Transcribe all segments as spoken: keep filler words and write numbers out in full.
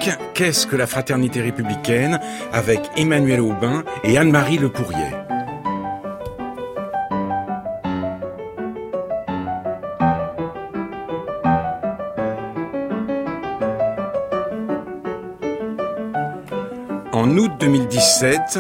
Qu'est-ce que la fraternité républicaine avec Emmanuel Aubin et Anne-Marie Le Pourrier. En août deux mille dix-sept,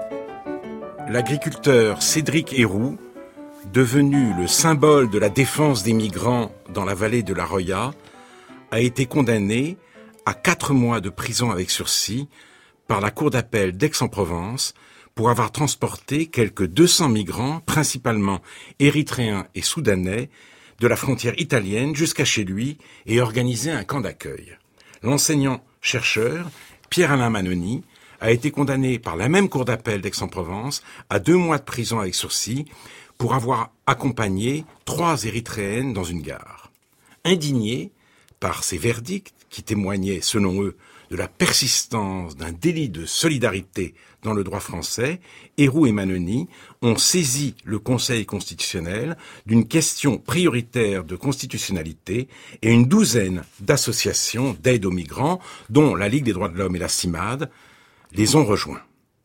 l'agriculteur Cédric Héroux, devenu le symbole de la défense des migrants dans la vallée de la Roya, a été condamné à quatre mois de prison avec sursis par la cour d'appel d'Aix-en-Provence pour avoir transporté quelques deux cents migrants, principalement érythréens et soudanais, de la frontière italienne jusqu'à chez lui et organisé un camp d'accueil. L'enseignant-chercheur Pierre-Alain Manoni a été condamné par la même cour d'appel d'Aix-en-Provence à deux mois de prison avec sursis pour avoir accompagné trois Érythréennes dans une gare. Indignés par ces verdicts qui témoignaient, selon eux, de la persistance d'un délit de solidarité dans le droit français, Héroux et Manoni ont saisi le Conseil constitutionnel d'une question prioritaire de constitutionnalité et une douzaine d'associations d'aide aux migrants, dont la Ligue des droits de l'homme et la CIMAD, les ont rejoints.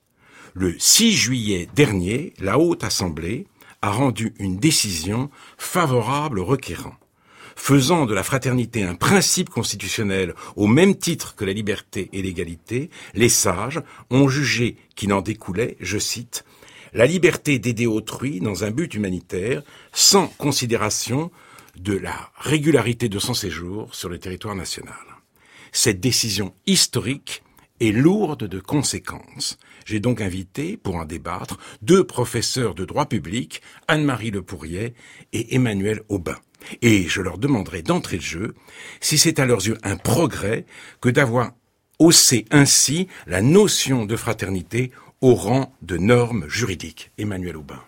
Le six juillet dernier, la Haute Assemblée a rendu une décision favorable aux requérants. Faisant de la fraternité un principe constitutionnel au même titre que la liberté et l'égalité, les sages ont jugé qu'il en découlait, je cite, « la liberté d'aider autrui dans un but humanitaire sans considération de la régularité de son séjour sur le territoire national ». Cette décision historique est lourde de conséquences. J'ai donc invité, pour en débattre, deux professeurs de droit public, Anne-Marie Le Pourrier et Emmanuel Aubin. Et je leur demanderai d'entrée de jeu si c'est à leurs yeux un progrès que d'avoir haussé ainsi la notion de fraternité au rang de norme juridique. Emmanuel Aubin.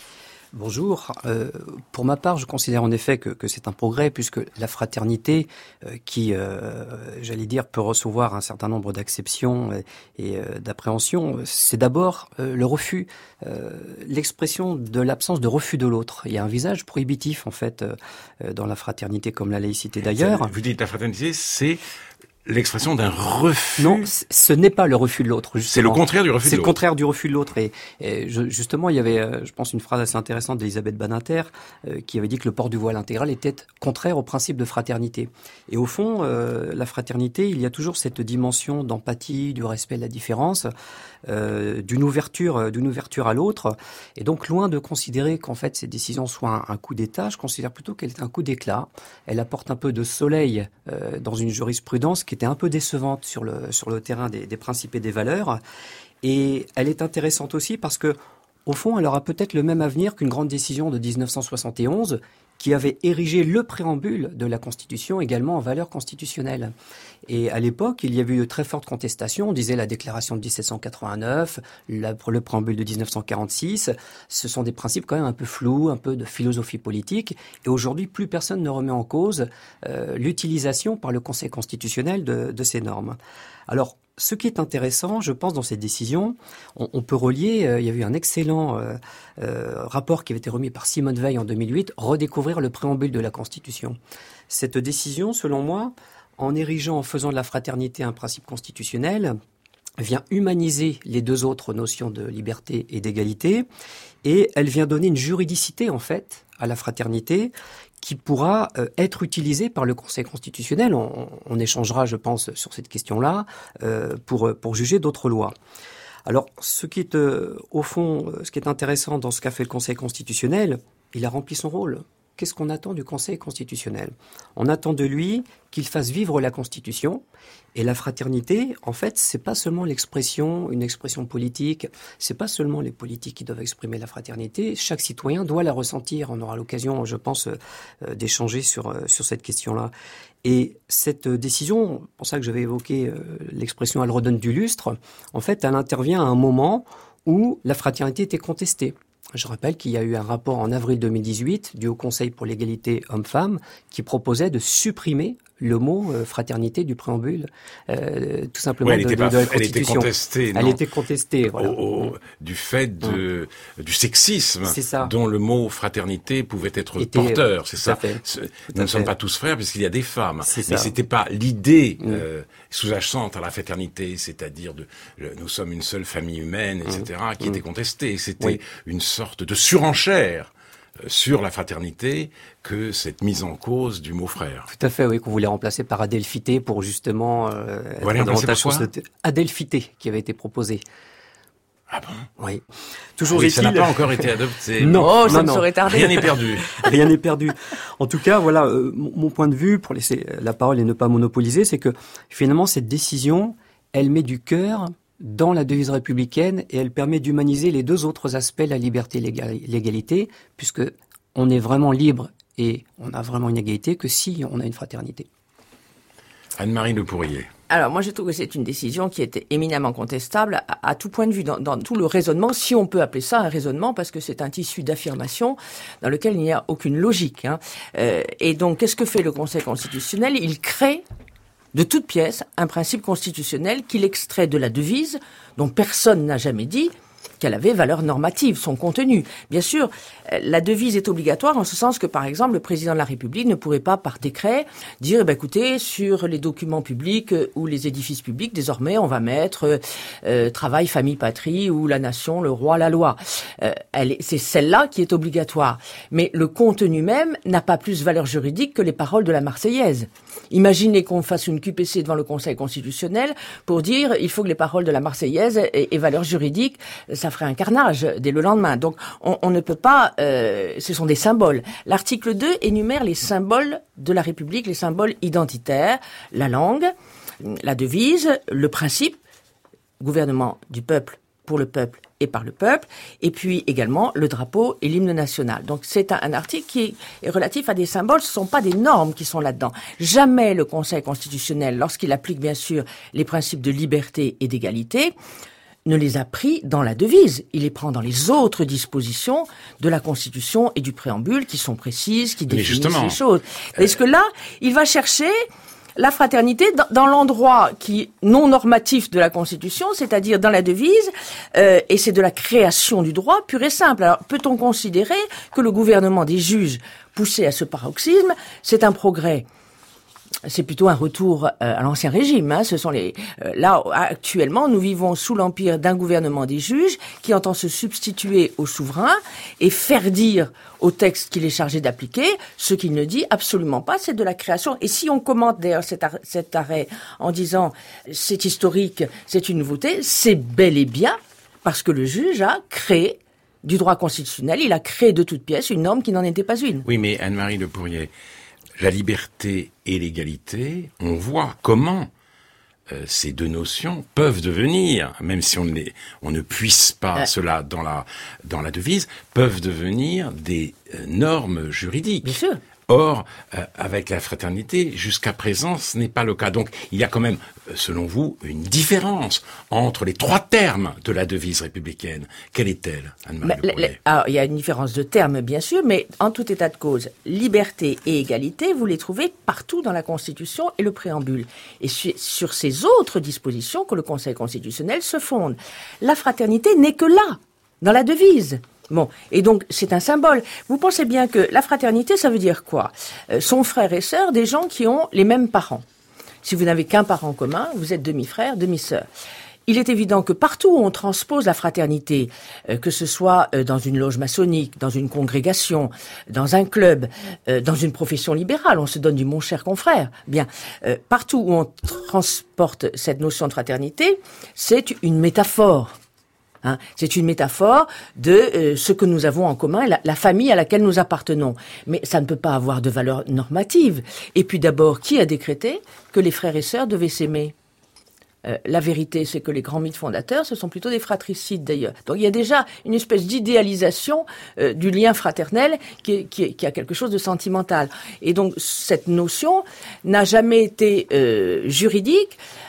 Bonjour. Euh, pour ma part, je considère en effet que, que c'est un progrès puisque la fraternité, euh, qui, euh, j'allais dire, peut recevoir un certain nombre d'acceptions et, et euh, d'appréhensions, c'est d'abord euh, le refus, euh, l'expression de l'absence de refus de l'autre. Il y a un visage prohibitif en fait euh, dans la fraternité comme la laïcité d'ailleurs. Vous dites la fraternité, c'est l'expression d'un refus. Non, ce n'est pas le refus de l'autre. Justement. C'est le contraire du refus de l'autre. C'est le contraire du refus de l'autre. Et, et je, justement, il y avait, euh, je pense, une phrase assez intéressante d'Elisabeth Badinter euh, qui avait dit que le port du voile intégral était contraire au principe de fraternité. Et au fond, euh, la fraternité, il y a toujours cette dimension d'empathie, du respect de la différence, euh, d'une ouverture, d'une ouverture à l'autre. Et donc, loin de considérer qu'en fait ces décisions soient un, un coup d'État, je considère plutôt qu'elle est un coup d'éclat. Elle apporte un peu de soleil euh, dans une jurisprudence qui était un peu décevante sur le, sur le terrain des, des principes et des valeurs. Et elle est intéressante aussi parce que, au fond, elle aura peut-être le même avenir qu'une grande décision de dix-neuf cent soixante et onze qui avait érigé le préambule de la Constitution également en valeur constitutionnelle. Et à l'époque, il y avait eu de très fortes contestations. On disait la déclaration de dix-sept cent quatre-vingt-neuf, la, le préambule de dix-neuf cent quarante-six. Ce sont des principes quand même un peu flous, un peu de philosophie politique. Et aujourd'hui, plus personne ne remet en cause euh, l'utilisation par le Conseil constitutionnel de, de ces normes. Alors, ce qui est intéressant, je pense, dans cette décision, on, on peut relier, euh, il y a eu un excellent euh, euh, rapport qui avait été remis par Simone Veil en deux mille huit, redécouvrir le préambule de la Constitution. Cette décision, selon moi, en érigeant, en faisant de la fraternité un principe constitutionnel, vient humaniser les deux autres notions de liberté et d'égalité, et elle vient donner une juridicité, en fait, à la fraternité, qui pourra euh, être utilisé par le Conseil constitutionnel. On, on échangera, je pense, sur cette question-là euh, pour, pour juger d'autres lois. Alors, ce qui est, euh, au fond, ce qui est intéressant dans ce qu'a fait le Conseil constitutionnel, il a rempli son rôle. Qu'est-ce qu'on attend du Conseil constitutionnel ? On attend de lui qu'il fasse vivre la Constitution. Et la fraternité, en fait, c'est pas seulement l'expression, une expression politique, c'est pas seulement les politiques qui doivent exprimer la fraternité, chaque citoyen doit la ressentir. On aura l'occasion, je pense, euh, d'échanger sur, euh, sur cette question-là. Et cette décision, c'est pour ça que j'avais évoqué euh, l'expression « elle redonne du lustre », en fait, elle intervient à un moment où la fraternité était contestée. Je rappelle qu'il y a eu un rapport en avril deux mille dix-huit du Haut Conseil pour l'égalité hommes-femmes qui proposait de supprimer le mot euh, fraternité du préambule, euh, tout simplement ouais, elle de, était de, pas, de la elle était Constitution. contestée. Elle non. était contestée, voilà. Au, au, du fait de, mmh. du sexisme dont le mot fraternité pouvait être était, porteur, c'est ça. Fait, nous ne sommes pas tous frères puisqu'il y a des femmes. Mais ça. C'était pas l'idée mmh. euh, sous-jacente à la fraternité, c'est-à-dire de euh, nous sommes une seule famille humaine, et cetera, mmh. qui mmh. était contestée. C'était oui. une sorte de surenchère sur la fraternité que cette mise en cause du mot frère. Tout à fait, oui, qu'on voulait remplacer par adelphité pour justement euh, voilà, être davantage sur cette adelphité qui avait été proposée. Ah bon? Oui. Toujours oui, est-il... Ça n'a pas encore été adopté. non, oh, ça non, ne saurait tarder. Rien n'est perdu. Rien n'est perdu. En tout cas, voilà, euh, mon point de vue, pour laisser la parole et ne pas monopoliser, c'est que finalement, cette décision, elle met du cœur dans la devise républicaine et elle permet d'humaniser les deux autres aspects, la liberté et l'égalité, puisque on est vraiment libre et on a vraiment une égalité que si on a une fraternité. Anne-Marie Le Pourrier. Alors moi je trouve que c'est une décision qui est éminemment contestable à, à tout point de vue, dans, dans tout le raisonnement, si on peut appeler ça un raisonnement, parce que c'est un tissu d'affirmation dans lequel il n'y a aucune logique. Hein. Euh, et donc qu'est-ce que fait le Conseil constitutionnel ? Il crée de toute pièce un principe constitutionnel qu'il extrait de la devise, dont personne n'a jamais dit qu'elle avait valeur normative, son contenu. Bien sûr, la devise est obligatoire en ce sens que, par exemple, le président de la République ne pourrait pas, par décret, dire, eh ben, écoutez, sur les documents publics ou les édifices publics, désormais, on va mettre euh, travail, famille, patrie, ou la nation, le roi, la loi. Euh, elle est, c'est celle-là qui est obligatoire. Mais le contenu même n'a pas plus valeur juridique que les paroles de la Marseillaise. Imaginez qu'on fasse une Q P C devant le Conseil constitutionnel pour dire il faut que les paroles de la Marseillaise aient, aient valeur juridique. Ça ferait un carnage dès le lendemain. Donc on, on ne peut pas... Euh, ce sont des symboles. L'article deux énumère les symboles de la République, les symboles identitaires, la langue, la devise, le principe, gouvernement du peuple, pour le peuple et par le peuple, et puis également le drapeau et l'hymne national. Donc c'est un, un article qui est relatif à des symboles, ce ne sont pas des normes qui sont là-dedans. Jamais le Conseil constitutionnel, lorsqu'il applique bien sûr les principes de liberté et d'égalité, ne les a pris dans la devise. Il les prend dans les autres dispositions de la Constitution et du préambule qui sont précises, qui définissent les choses. Est-ce que là, il va chercher la fraternité dans, dans l'endroit qui non normatif de la Constitution, c'est-à-dire dans la devise, euh, et c'est de la création du droit pur et simple. Alors, peut-on considérer que le gouvernement des juges poussé à ce paroxysme, c'est un progrès ? C'est plutôt un retour euh, à l'ancien régime. Hein. Ce sont les euh, là actuellement, nous vivons sous l'empire d'un gouvernement des juges qui entend se substituer au souverain et faire dire au texte qu'il est chargé d'appliquer ce qu'il ne dit absolument pas. C'est de la création. Et si on commente d'ailleurs cet, ar- cet arrêt en disant c'est historique, c'est une nouveauté, c'est bel et bien parce que le juge a créé du droit constitutionnel. Il a créé de toutes pièces une norme qui n'en était pas une. Oui, mais Anne-Marie Le Pourrier. La liberté et l'égalité, on voit comment euh, ces deux notions peuvent devenir, même si on ne, les, on ne puisse pas euh. cela dans la, dans la devise, peuvent devenir des euh, normes juridiques. Bien sûr. Or, euh, avec la fraternité, jusqu'à présent, ce n'est pas le cas. Donc, il y a quand même, selon vous, une différence entre les trois termes de la devise républicaine. Quelle est-elle, Anne-Marie Le Pourrier ? Alors, il y a une différence de termes, bien sûr, mais en tout état de cause, liberté et égalité, vous les trouvez partout dans la Constitution et le préambule. Et sur, sur ces autres dispositions que le Conseil constitutionnel se fonde. La fraternité n'est que là, dans la devise. Bon, et donc c'est un symbole. Vous pensez bien que la fraternité, ça veut dire quoi ? euh, Sont frères et sœurs des gens qui ont les mêmes parents. Si vous n'avez qu'un parent commun, vous êtes demi-frère, demi-sœur. Il est évident que partout où on transpose la fraternité, euh, que ce soit euh, dans une loge maçonnique, dans une congrégation, dans un club, euh, dans une profession libérale, on se donne du mon cher confrère. Bien, euh, partout où on transporte cette notion de fraternité, c'est une métaphore. Hein, c'est une métaphore de euh, ce que nous avons en commun, la, la famille à laquelle nous appartenons. Mais ça ne peut pas avoir de valeur normative. Et puis d'abord, qui a décrété que les frères et sœurs devaient s'aimer ? euh, La vérité, c'est que les grands mythes fondateurs, ce sont plutôt des fratricides d'ailleurs. Donc il y a déjà une espèce d'idéalisation euh, du lien fraternel qui, qui, qui a quelque chose de sentimental. Et donc cette notion n'a jamais été euh, juridique.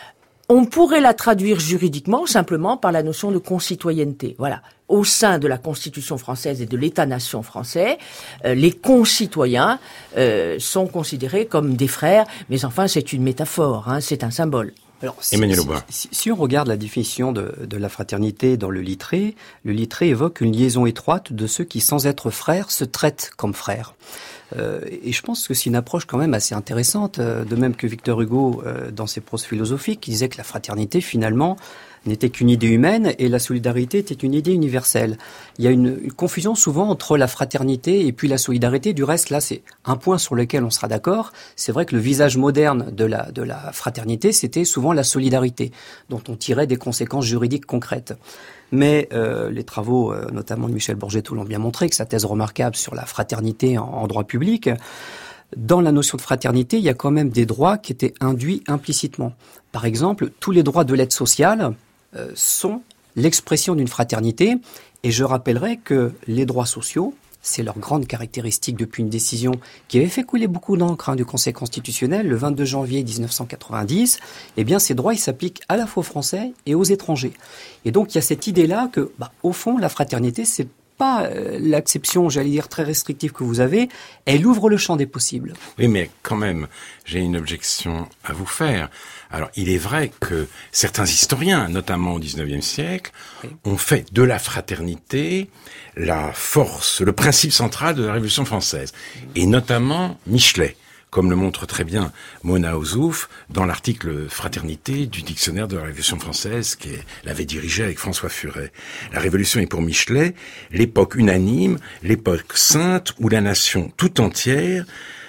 On pourrait la traduire juridiquement simplement par la notion de concitoyenneté. Voilà. Au sein de la Constitution française et de l'État-nation français, euh, les concitoyens euh, sont considérés comme des frères, mais enfin c'est une métaphore, hein, c'est un symbole. Alors, si, Emmanuel si, Aubin. si, si on regarde la définition de, de la fraternité dans le Littré, le Littré évoque une liaison étroite de ceux qui, sans être frères, se traitent comme frères. Euh, et je pense que c'est une approche quand même assez intéressante, euh, de même que Victor Hugo, euh, dans ses proses philosophiques, qui disait que la fraternité, finalement, n'était qu'une idée humaine et la solidarité était une idée universelle. Il y a une, une confusion souvent entre la fraternité et puis la solidarité. Du reste, là, c'est un point sur lequel on sera d'accord. C'est vrai que le visage moderne de la, de la fraternité, c'était souvent la solidarité, dont on tirait des conséquences juridiques concrètes. Mais euh, les travaux, euh, notamment de Michel Borgetto, l'ont bien montré, que sa thèse remarquable sur la fraternité en, en droit public, dans la notion de fraternité, il y a quand même des droits qui étaient induits implicitement. Par exemple, tous les droits de l'aide sociale euh, sont l'expression d'une fraternité. Et je rappellerai que les droits sociaux, c'est leur grande caractéristique depuis une décision qui avait fait couler beaucoup d'encre hein, du Conseil constitutionnel le vingt-deux janvier dix-neuf cent quatre-vingt-dix. Eh bien, ces droits, ils s'appliquent à la fois aux Français et aux étrangers. Et donc, il y a cette idée-là que, bah, au fond, la fraternité, c'est pas euh, l'acception, j'allais dire, très restrictive que vous avez. Elle ouvre le champ des possibles. Oui, mais quand même, j'ai une objection à vous faire. Alors, il est vrai que certains historiens, notamment au dix-neuvième siècle, oui. ont fait de la fraternité la force, le principe central de la Révolution française. Et notamment Michelet, comme le montre très bien Mona Ozouf dans l'article Fraternité du dictionnaire de la Révolution française qu'elle avait dirigé avec François Furet. La Révolution est pour Michelet l'époque unanime, l'époque sainte où la nation tout entière,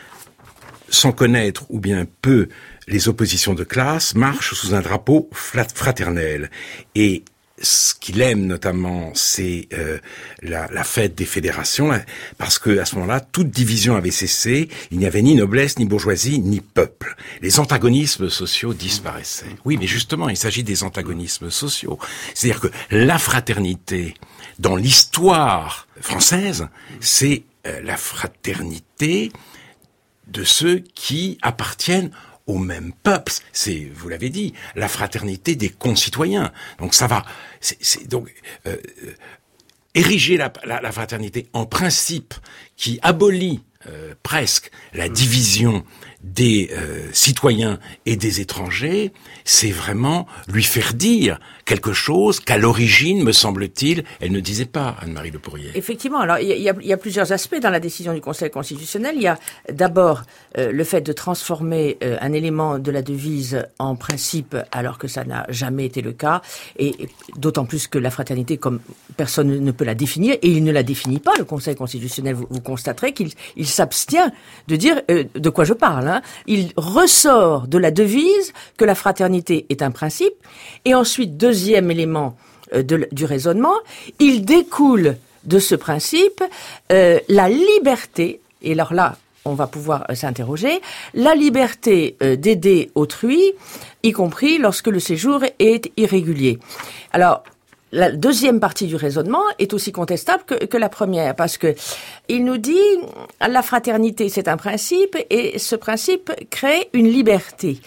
sans connaître ou bien peu les oppositions de classe, marche sous un drapeau fraternel. Et ce qu'il aime notamment, c'est euh, la, la fête des fédérations, parce que à ce moment-là, toute division avait cessé. Il n'y avait ni noblesse, ni bourgeoisie, ni peuple. Les antagonismes sociaux disparaissaient. Oui, mais justement, il s'agit des antagonismes sociaux. C'est-à-dire que la fraternité, dans l'histoire française, c'est euh, la fraternité de ceux qui appartiennent au même peuple. C'est, vous l'avez dit, la fraternité des concitoyens. Donc ça va, c'est, c'est donc euh, ériger la, la, la fraternité en principe qui abolit euh, presque la division des euh, citoyens et des étrangers, c'est vraiment lui faire dire quelque chose qu'à l'origine, me semble-t-il, elle ne disait pas, Anne-Marie Le Pourrier. Effectivement. Alors, il y a, il y a plusieurs aspects dans la décision du Conseil constitutionnel. Il y a d'abord euh, le fait de transformer euh, un élément de la devise en principe, alors que ça n'a jamais été le cas, et, et d'autant plus que la fraternité, comme personne ne peut la définir, et il ne la définit pas, le Conseil constitutionnel, vous, vous constaterez qu'il il s'abstient de dire euh, de quoi je parle. Hein. Il ressort de la devise que la fraternité est un principe, et ensuite, deuxième élément euh, de, du raisonnement, il découle de ce principe euh, la liberté, et alors là, on va pouvoir euh, s'interroger, la liberté euh, d'aider autrui, y compris lorsque le séjour est irrégulier. Alors, la deuxième partie du raisonnement est aussi contestable que, que la première, parce que il nous dit la fraternité c'est un principe et ce principe crée une liberté.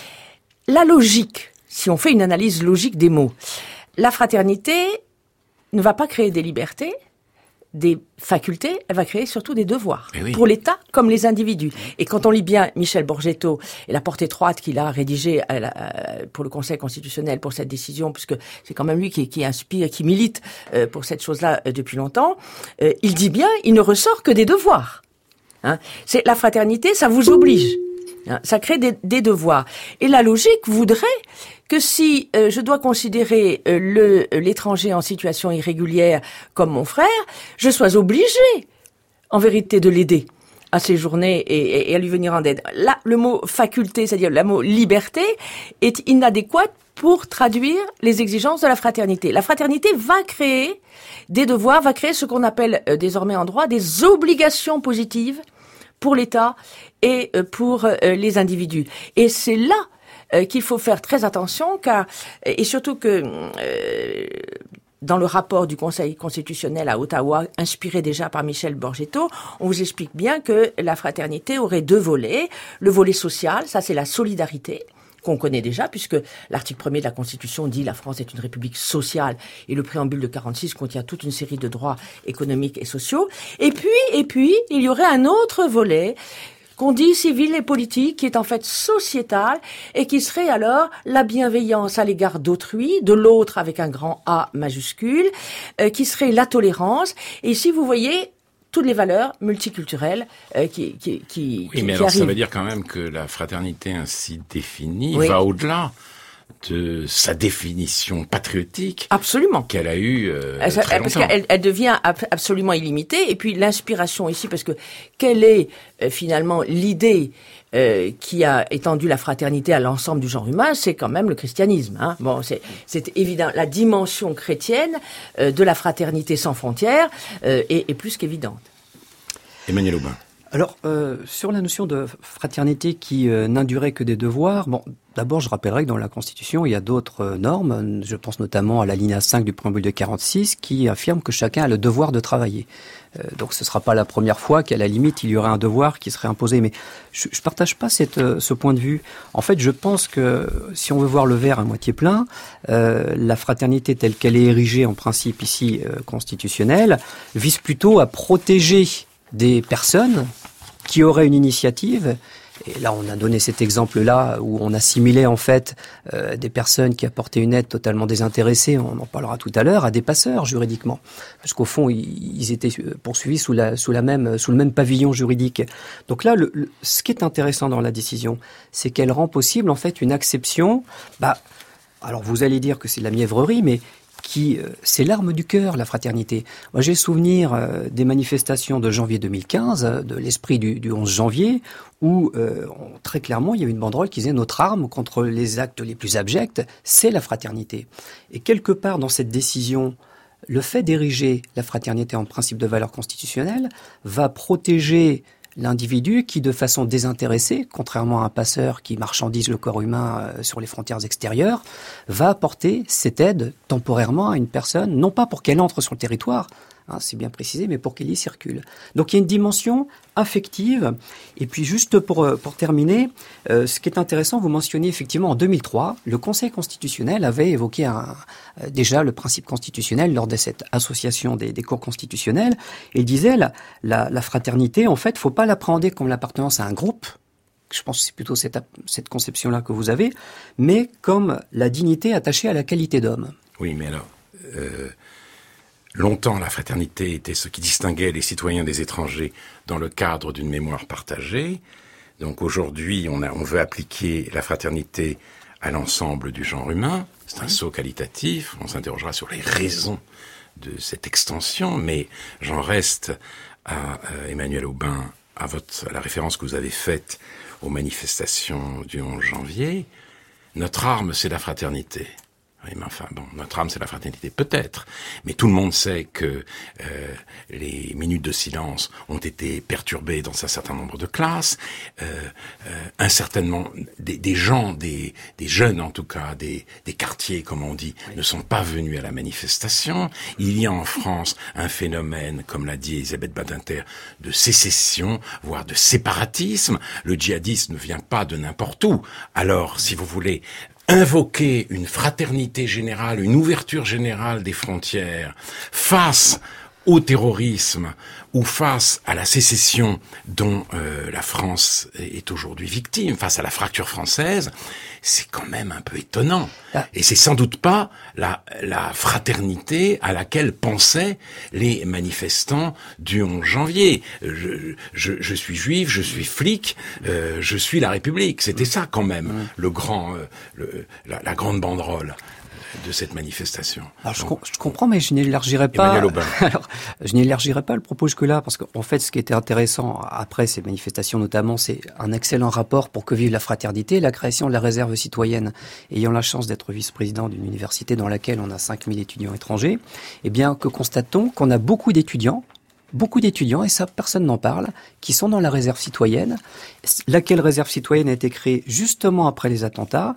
La logique, si on fait une analyse logique des mots, la fraternité ne va pas créer des libertés, des facultés, elle va créer surtout des devoirs oui. pour l'État comme les individus. Et quand on lit bien Michel Borgetto et la porte étroite qu'il a rédigée à la, à, pour le Conseil constitutionnel pour cette décision, puisque c'est quand même lui qui, qui inspire, qui milite euh, pour cette chose-là euh, depuis longtemps, euh, il dit bien, il ne ressort que des devoirs. Hein. C'est la fraternité, ça vous oblige. Hein. Ça crée des, des devoirs. Et la logique voudrait que si euh, je dois considérer euh, le l'étranger en situation irrégulière comme mon frère, je sois obligé, en vérité, de l'aider à séjourner et, et, et à lui venir en aide. Là, le mot faculté, c'est-à-dire le mot liberté, est inadéquat pour traduire les exigences de la fraternité. La fraternité va créer des devoirs, va créer ce qu'on appelle euh, désormais en droit des obligations positives pour l'État et euh, pour euh, les individus. Et c'est là Euh, qu'il faut faire très attention, car et surtout que euh, dans le rapport du Conseil constitutionnel à Ottawa, inspiré déjà par Michel Borgetto, on vous explique bien que la fraternité aurait deux volets. Le volet social, ça c'est la solidarité, qu'on connaît déjà, puisque l'article premier de la Constitution dit la France est une république sociale et le préambule de quarante-six contient toute une série de droits économiques et sociaux. Et puis, et puis, il y aurait un autre volet qu'on dit civil et politique, qui est en fait sociétal, et qui serait alors la bienveillance à l'égard d'autrui, de l'autre avec un grand A majuscule, euh, qui serait la tolérance. Et ici, vous voyez toutes les valeurs multiculturelles euh, qui, qui, qui, oui, qui, mais qui alors arrivent. Ça veut dire quand même que la fraternité ainsi définie Oui. va au-delà de sa définition patriotique. Absolument. Qu'elle a eue euh, Elle, très parce longtemps. qu'elle elle devient ab- absolument illimitée. Et puis l'inspiration ici, parce que quelle est euh, finalement l'idée euh, qui a étendu la fraternité à l'ensemble du genre humain, c'est quand même le christianisme. Hein. Bon, c'est, c'est évident. La dimension chrétienne euh, de la fraternité sans frontières euh, est, est plus qu'évidente. Emmanuel Aubin. Alors, euh, sur la notion de fraternité qui euh, n'indurait que des devoirs, bon, d'abord, je rappellerai que dans la Constitution, il y a d'autres euh, normes. Je pense notamment à l'alinéa cinq du préambule de quarante-six qui affirme que chacun a le devoir de travailler. Euh, donc, ce ne sera pas la première fois qu'à la limite, il y aurait un devoir qui serait imposé. Mais je ne partage pas cette, euh, ce point de vue. En fait, je pense que si on veut voir le verre à moitié plein, euh, la fraternité telle qu'elle est érigée en principe ici euh, constitutionnel vise plutôt à protéger des personnes qui auraient une initiative. Et là, on a donné cet exemple-là où on assimilait en fait euh, des personnes qui apportaient une aide totalement désintéressée, on en parlera tout à l'heure, à des passeurs juridiquement, parce qu'au fond, ils, ils étaient poursuivis sous la sous la même sous le même pavillon juridique. Donc là, le, le, ce qui est intéressant dans la décision, c'est qu'elle rend possible en fait une acception. Bah, alors vous allez dire que c'est de la mièvrerie, mais qui, euh, c'est l'arme du cœur, la fraternité. Moi, j'ai souvenir euh, des manifestations de janvier deux mille quinze, euh, de l'esprit du, du onze janvier, où euh, on, très clairement, il y avait une banderole qui disait « Notre arme contre les actes les plus abjects, c'est la fraternité ». Et quelque part dans cette décision, le fait d'ériger la fraternité en principe de valeur constitutionnelle va protéger l'individu qui, de façon désintéressée, contrairement à un passeur qui marchandise le corps humain sur les frontières extérieures, va apporter cette aide temporairement à une personne, non pas pour qu'elle entre sur le territoire, hein, c'est bien précisé, mais pour qu'elle y circule. Donc il y a une dimension affective. Et puis juste pour, pour terminer, euh, ce qui est intéressant, vous mentionnez effectivement en deux mille trois, le Conseil constitutionnel avait évoqué un, euh, déjà le principe constitutionnel lors de cette association des, des cours constitutionnels. Et il disait la, la, la fraternité, en fait, faut pas l'appréhender comme l'appartenance à un groupe. Je pense que c'est plutôt cette, cette conception-là que vous avez, mais comme la dignité attachée à la qualité d'homme. Oui, mais alors... Euh... Longtemps, la fraternité était ce qui distinguait les citoyens des étrangers dans le cadre d'une mémoire partagée. Donc aujourd'hui, on, a, on veut appliquer la fraternité à l'ensemble du genre humain. C'est un saut qualitatif. On s'interrogera sur les raisons de cette extension, mais j'en reste à euh, Emmanuel Aubin, à, votre, à la référence que vous avez faite aux manifestations du onze janvier. Notre arme, c'est la fraternité. Oui, mais enfin, bon, notre âme, c'est la fraternité, peut-être. Mais tout le monde sait que euh, les minutes de silence ont été perturbées dans un certain nombre de classes. Euh, euh, incertainement, des, des gens, des, des jeunes en tout cas, des, des quartiers, comme on dit, ne sont pas venus à la manifestation. Il y a en France un phénomène, comme l'a dit Elisabeth Badinter, de sécession, voire de séparatisme. Le djihadisme ne vient pas de n'importe où. Alors, si vous voulez... invoquer une fraternité générale, une ouverture générale des frontières face au terrorisme ou face à la sécession dont euh, la France est aujourd'hui victime, face à la fracture française, c'est quand même un peu étonnant. Ah. Et c'est sans doute pas la, la fraternité à laquelle pensaient les manifestants du onze janvier. Je, je, je suis juif, je suis flic, euh, je suis la République. C'était ça quand même, mmh. le grand, euh, le, la, la grande banderole de cette manifestation. Alors je, Donc, je comprends, mais je n'élargirai pas. Alors, je n'élargirai pas le propos jusque-là, parce qu'en fait, ce qui était intéressant après ces manifestations, notamment, c'est un excellent rapport pour que vive la fraternité, la création de la réserve citoyenne. Ayant la chance d'être vice-président d'une université dans laquelle on a cinq mille étudiants étrangers, eh bien, que constate-t-on qu'on a beaucoup d'étudiants. Beaucoup d'étudiants, et ça personne n'en parle, qui sont dans la réserve citoyenne, laquelle réserve citoyenne a été créée justement après les attentats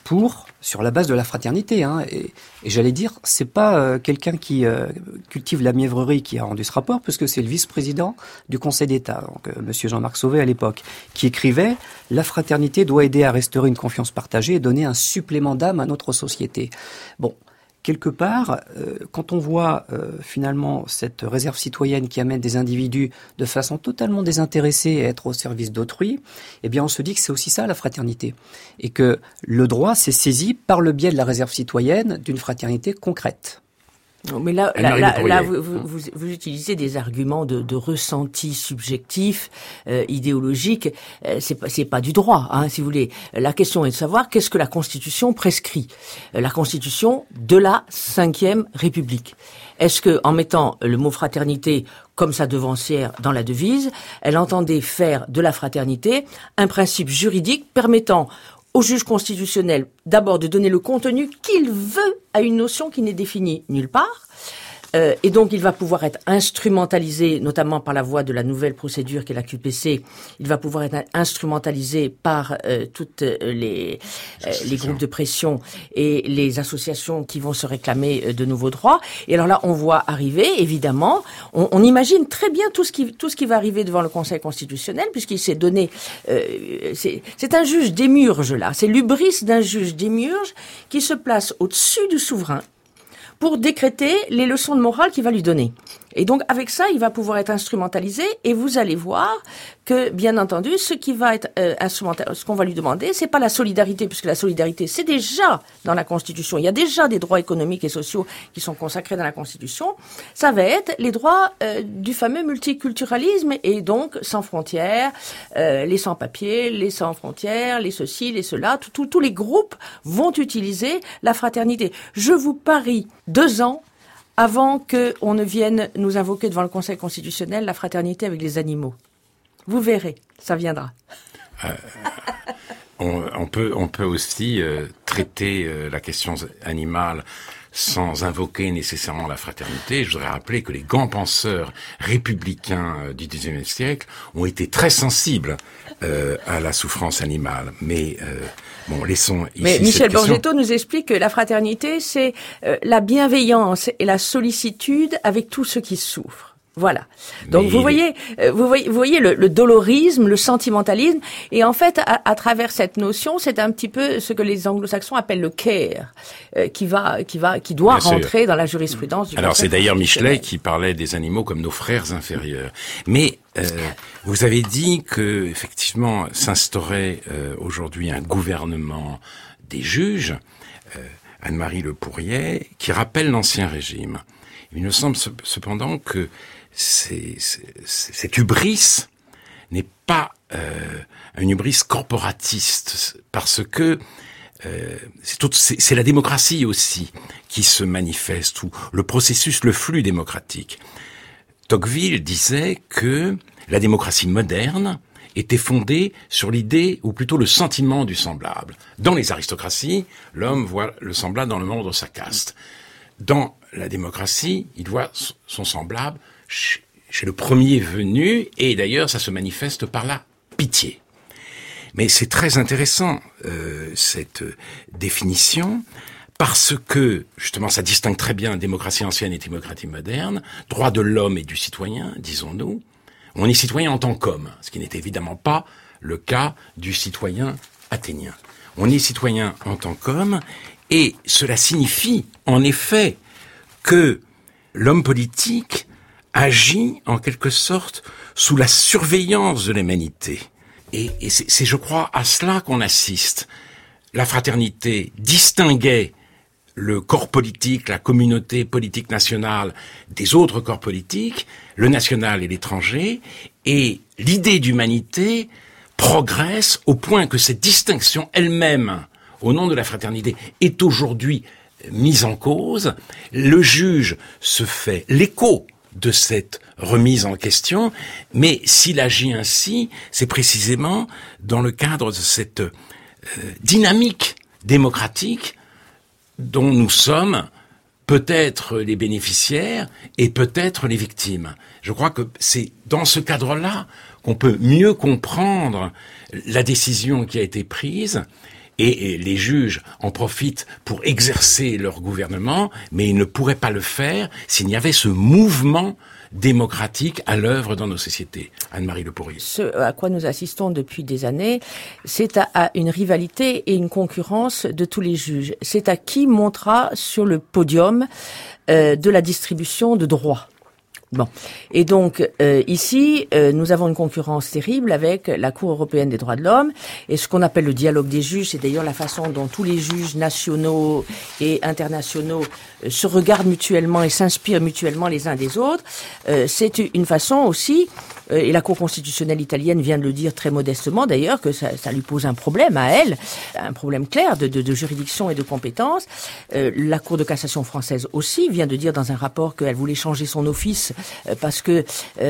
pour sur la base de la fraternité. Hein, et, et j'allais dire, c'est pas euh, quelqu'un qui euh, cultive la mièvrerie qui a rendu ce rapport, puisque c'est le vice-président du Conseil d'État, donc euh, Monsieur Jean-Marc Sauvé à l'époque, qui écrivait « La fraternité doit aider à restaurer une confiance partagée et donner un supplément d'âme à notre société ». Bon. Quelque part, euh, quand on voit euh, finalement cette réserve citoyenne qui amène des individus de façon totalement désintéressée à être au service d'autrui, eh bien on se dit que c'est aussi ça la fraternité. Et que le droit s'est saisi par le biais de la réserve citoyenne d'une fraternité concrète. Mais là, là, là, là vous, vous, vous utilisez des arguments de, de ressenti subjectif, euh, idéologique. Euh, c'est pas, c'est pas du droit, hein, si vous voulez. La question est de savoir qu'est-ce que la Constitution prescrit. Euh, la Constitution de la Cinquième République. Est-ce que, en mettant le mot fraternité comme sa devancière dans la devise, elle entendait faire de la fraternité un principe juridique permettant au juge constitutionnel d'abord de donner le contenu qu'il veut à une notion qui n'est définie nulle part, euh, et donc il va pouvoir être instrumentalisé, notamment par la voie de la nouvelle procédure qu'est la Q P C, il va pouvoir être instrumentalisé par euh, toutes les, euh, les groupes de pression et les associations qui vont se réclamer de nouveaux droits. Et alors là, on voit arriver, évidemment, on, on imagine très bien tout ce qui tout ce qui va arriver devant le Conseil constitutionnel, puisqu'il s'est donné, euh, c'est, c'est un juge démiurge là, c'est l'hubris d'un juge démiurge qui se place au-dessus du souverain pour décréter les leçons de morale qu'il va lui donner. Et donc, avec ça, il va pouvoir être instrumentalisé, et vous allez voir que, bien entendu, ce qui va être euh, instrumental, ce qu'on va lui demander, c'est pas la solidarité, puisque la solidarité, c'est déjà dans la Constitution. Il y a déjà des droits économiques et sociaux qui sont consacrés dans la Constitution. Ça va être les droits euh, du fameux multiculturalisme, et donc sans frontières, euh, les sans-papiers, les sans-frontières, les ceci, les cela, tout, tout, tous les groupes vont utiliser la fraternité. Je vous parie deux ans avant qu'on ne vienne nous invoquer devant le Conseil constitutionnel la fraternité avec les animaux. Vous verrez, ça viendra. Euh, on, on peut, on peut aussi euh, traiter euh, la question animale sans invoquer nécessairement la fraternité. Je voudrais rappeler que les grands penseurs républicains euh, du dix-neuvième siècle ont été très sensibles euh, à la souffrance animale. Mais euh, bon, laissons ici Mais Michel cette Borgetto nous explique que la fraternité, c'est euh, la bienveillance et la sollicitude avec tous ceux qui souffrent. Voilà. Donc Mais vous voyez, euh, vous voyez, vous voyez le, le dolorisme, le sentimentalisme, et en fait, à, à travers cette notion, c'est un petit peu ce que les Anglo-Saxons appellent le care, euh, qui va, qui va, qui doit Bien rentrer sûr. dans la jurisprudence du Alors Conseil c'est d'ailleurs constitutionnel. Michelet qui parlait des animaux comme nos frères inférieurs. Mais euh, vous avez dit que effectivement s'instaurait euh, aujourd'hui un gouvernement des juges, euh, Anne-Marie Le Pourrier, qui rappelle l'ancien régime. Il me semble cependant que c'est, c'est, c'est, cette hubris n'est pas euh, un hubris corporatiste, parce que euh, c'est, tout, c'est, c'est la démocratie aussi qui se manifeste, ou le processus, le flux démocratique. Tocqueville disait que la démocratie moderne était fondée sur l'idée, ou plutôt le sentiment du semblable. Dans les aristocraties, l'homme voit le semblable dans le membre de sa caste. Dans la démocratie, il voit son semblable chez le premier venu, et d'ailleurs ça se manifeste par la pitié. Mais c'est très intéressant euh, cette définition, parce que justement ça distingue très bien démocratie ancienne et démocratie moderne, droit de l'homme et du citoyen, disons-nous. On est citoyen en tant qu'homme, ce qui n'est évidemment pas le cas du citoyen athénien. On est citoyen en tant qu'homme, et cela signifie en effet que l'homme politique agit en quelque sorte sous la surveillance de l'humanité. Et, et c'est, c'est, je crois, à cela qu'on assiste. La fraternité distinguait le corps politique, la communauté politique nationale des autres corps politiques, le national et l'étranger, et l'idée d'humanité progresse au point que cette distinction elle-même, au nom de la fraternité, est aujourd'hui mise en cause. Le juge se fait l'écho de cette remise en question, mais s'il agit ainsi, c'est précisément dans le cadre de cette euh, dynamique démocratique dont nous sommes peut-être les bénéficiaires et peut-être les victimes. Je crois que c'est dans ce cadre-là qu'on peut mieux comprendre la décision qui a été prise et, et les juges en profitent pour exercer leur gouvernement, mais ils ne pourraient pas le faire s'il y avait ce mouvement démocratique à l'œuvre dans nos sociétés. Anne-Marie Le Porrier. Ce à quoi nous assistons depuis des années, c'est à, à une rivalité et une concurrence de tous les juges. C'est à qui montera sur le podium euh, de la distribution de droits. Bon. Et donc, euh, ici, euh, nous avons une concurrence terrible avec la Cour européenne des droits de l'homme et ce qu'on appelle le dialogue des juges. C'est d'ailleurs la façon dont tous les juges nationaux et internationaux euh, se regardent mutuellement et s'inspirent mutuellement les uns des autres. Euh, c'est une façon aussi, euh, et la Cour constitutionnelle italienne vient de le dire très modestement d'ailleurs, que ça, ça lui pose un problème à elle, un problème clair de, de, de juridiction et de compétence. Euh, la Cour de cassation française aussi vient de dire dans un rapport qu'elle voulait changer son office parce que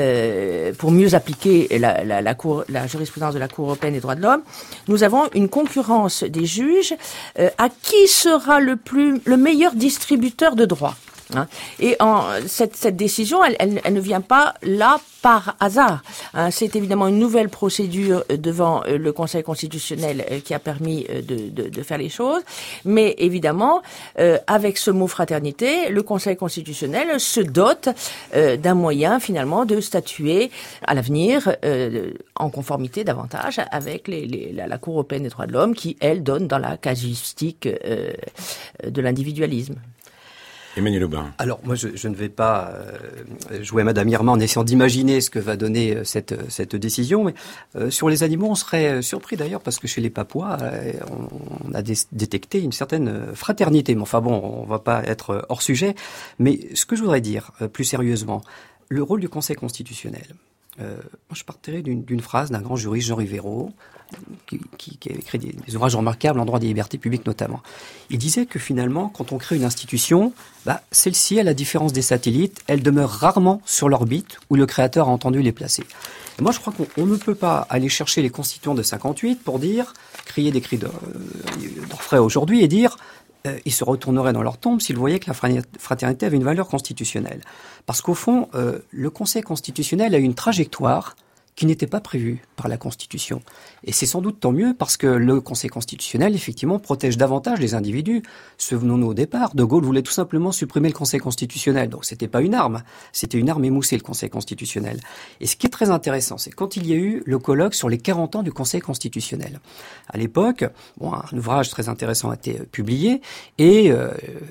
euh, pour mieux appliquer la, la, la, cour, la jurisprudence de la Cour européenne des droits de l'homme, nous avons une concurrence des juges euh, à qui sera le plus le meilleur distributeur de droits. Hein. Et en, cette, cette décision, elle, elle, elle ne vient pas là par hasard. Hein. C'est évidemment une nouvelle procédure devant le Conseil constitutionnel qui a permis de, de, de faire les choses. Mais évidemment, euh, avec ce mot fraternité, le Conseil constitutionnel se dote euh, d'un moyen finalement de statuer à l'avenir euh, en conformité davantage avec les, les, la, la Cour européenne des droits de l'homme qui, elle, donne dans la casuistique euh, de l'individualisme. Emmanuel Aubin. Alors moi je, je ne vais pas euh, jouer à Madame Irma en essayant d'imaginer ce que va donner euh, cette, cette décision, mais euh, sur les animaux on serait surpris d'ailleurs parce que chez les Papouas euh, on, on a dé- détecté une certaine fraternité. Mais enfin bon, on va pas être hors sujet. Mais ce que je voudrais dire euh, plus sérieusement, le rôle du Conseil constitutionnel. Euh, moi je partirais d'une, d'une phrase d'un grand juriste, Jean Rivero, qui, qui, qui a écrit des, des ouvrages remarquables en droit des libertés publiques notamment. Il disait que finalement, quand on crée une institution, bah, celle-ci, à la différence des satellites, elle demeure rarement sur l'orbite où le créateur a entendu les placer. Et moi, je crois qu'on on ne peut pas aller chercher les constituants de cinquante-huit pour dire, crier des cris d'orfraie aujourd'hui et dire euh, ils se retourneraient dans leur tombe s'ils voyaient que la fraternité avait une valeur constitutionnelle. Parce qu'au fond, euh, le Conseil constitutionnel a une trajectoire qui n'était pas prévu par la Constitution. Et c'est sans doute tant mieux parce que le Conseil constitutionnel, effectivement, protège davantage les individus. Souvenons-nous au départ, De Gaulle voulait tout simplement supprimer le Conseil constitutionnel. Donc c'était pas une arme, c'était une arme émoussée, le Conseil constitutionnel. Et ce qui est très intéressant, c'est quand il y a eu le colloque sur les quarante ans du Conseil constitutionnel. À l'époque, bon, un ouvrage très intéressant a été publié et euh,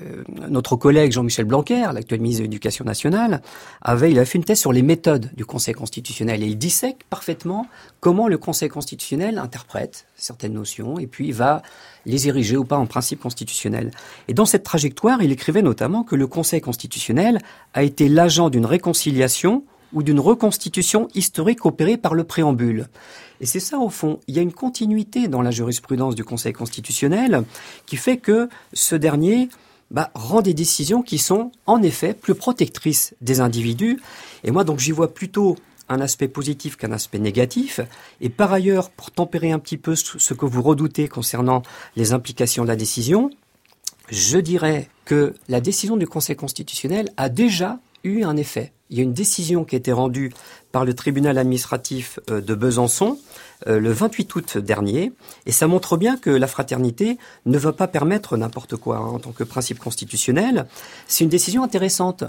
notre collègue Jean-Michel Blanquer, l'actuel ministre de l'Éducation nationale, avait, il a fait une thèse sur les méthodes du Conseil constitutionnel et il dissèque parfaitement comment le Conseil constitutionnel interprète certaines notions et puis va les ériger ou pas en principe constitutionnel. Et dans cette trajectoire, il écrivait notamment que le Conseil constitutionnel a été l'agent d'une réconciliation ou d'une reconstitution historique opérée par le préambule. Et c'est ça, au fond, il y a une continuité dans la jurisprudence du Conseil constitutionnel qui fait que ce dernier bah, rend des décisions qui sont, en effet, plus protectrices des individus. Et moi, donc, j'y vois plutôt un aspect positif qu'un aspect négatif. Et par ailleurs, pour tempérer un petit peu ce que vous redoutez concernant les implications de la décision, je dirais que la décision du Conseil constitutionnel a déjà eu un effet. Il y a une décision qui a été rendue par le tribunal administratif de Besançon euh, le vingt-huit août dernier, et ça montre bien que la fraternité ne va pas permettre n'importe quoi hein, en tant que principe constitutionnel. C'est une décision intéressante.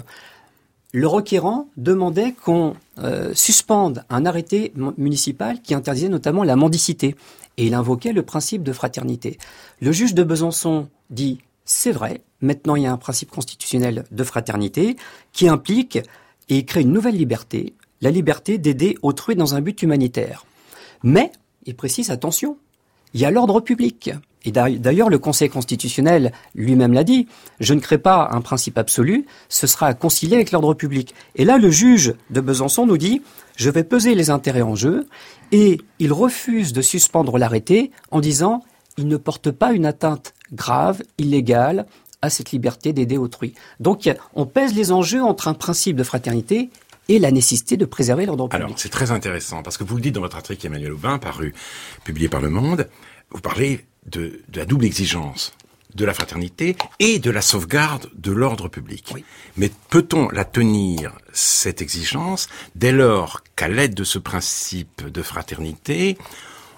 Le requérant demandait qu'on euh, suspende un arrêté municipal qui interdisait notamment la mendicité. Et il invoquait le principe de fraternité. Le juge de Besançon dit « c'est vrai, maintenant il y a un principe constitutionnel de fraternité qui implique et crée une nouvelle liberté, la liberté d'aider autrui dans un but humanitaire. » Mais, il précise, attention, il y a l'ordre public. Et d'ailleurs, le Conseil constitutionnel lui-même l'a dit, je ne crée pas un principe absolu, ce sera à concilier avec l'ordre public. Et là, le juge de Besançon nous dit, je vais peser les intérêts en jeu, et il refuse de suspendre l'arrêté en disant, il ne porte pas une atteinte grave, illégale, à cette liberté d'aider autrui. Donc, on pèse les enjeux entre un principe de fraternité et la nécessité de préserver l'ordre public. Alors, c'est très intéressant, parce que vous le dites dans votre article, Emmanuel Aubin, paru, publié par Le Monde, vous parlez De, de la double exigence de la fraternité et de la sauvegarde de l'ordre public. Oui. Mais peut-on la tenir, cette exigence, dès lors qu'à l'aide de ce principe de fraternité,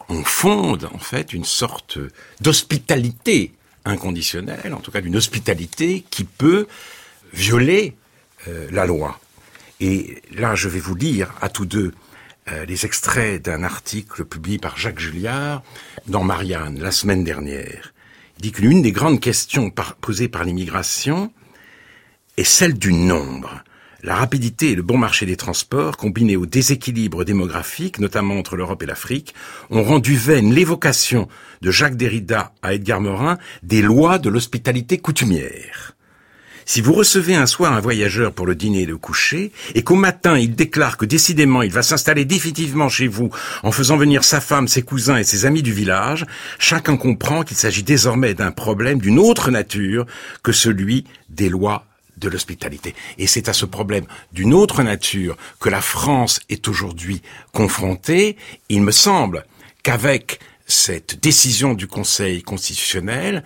on fonde en fait une sorte d'hospitalité inconditionnelle, en tout cas d'une hospitalité qui peut violer euh, la loi. Et là, je vais vous lire à tous deux euh, les extraits d'un article publié par Jacques Julliard dans Marianne la semaine dernière. Il dit qu'une des grandes questions par, posées par l'immigration est celle du nombre. La rapidité et le bon marché des transports, combinés au déséquilibre démographique, notamment entre l'Europe et l'Afrique, ont rendu vaine l'évocation de Jacques Derrida à Edgar Morin des lois de l'hospitalité coutumière. Si vous recevez un soir un voyageur pour le dîner et le coucher, et qu'au matin il déclare que décidément il va s'installer définitivement chez vous en faisant venir sa femme, ses cousins et ses amis du village, chacun comprend qu'il s'agit désormais d'un problème d'une autre nature que celui des lois de l'hospitalité. Et c'est à ce problème d'une autre nature que la France est aujourd'hui confrontée. Il me semble qu'avec cette décision du Conseil constitutionnel,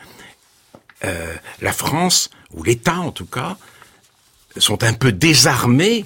euh, la France, ou l'État en tout cas, sont un peu désarmés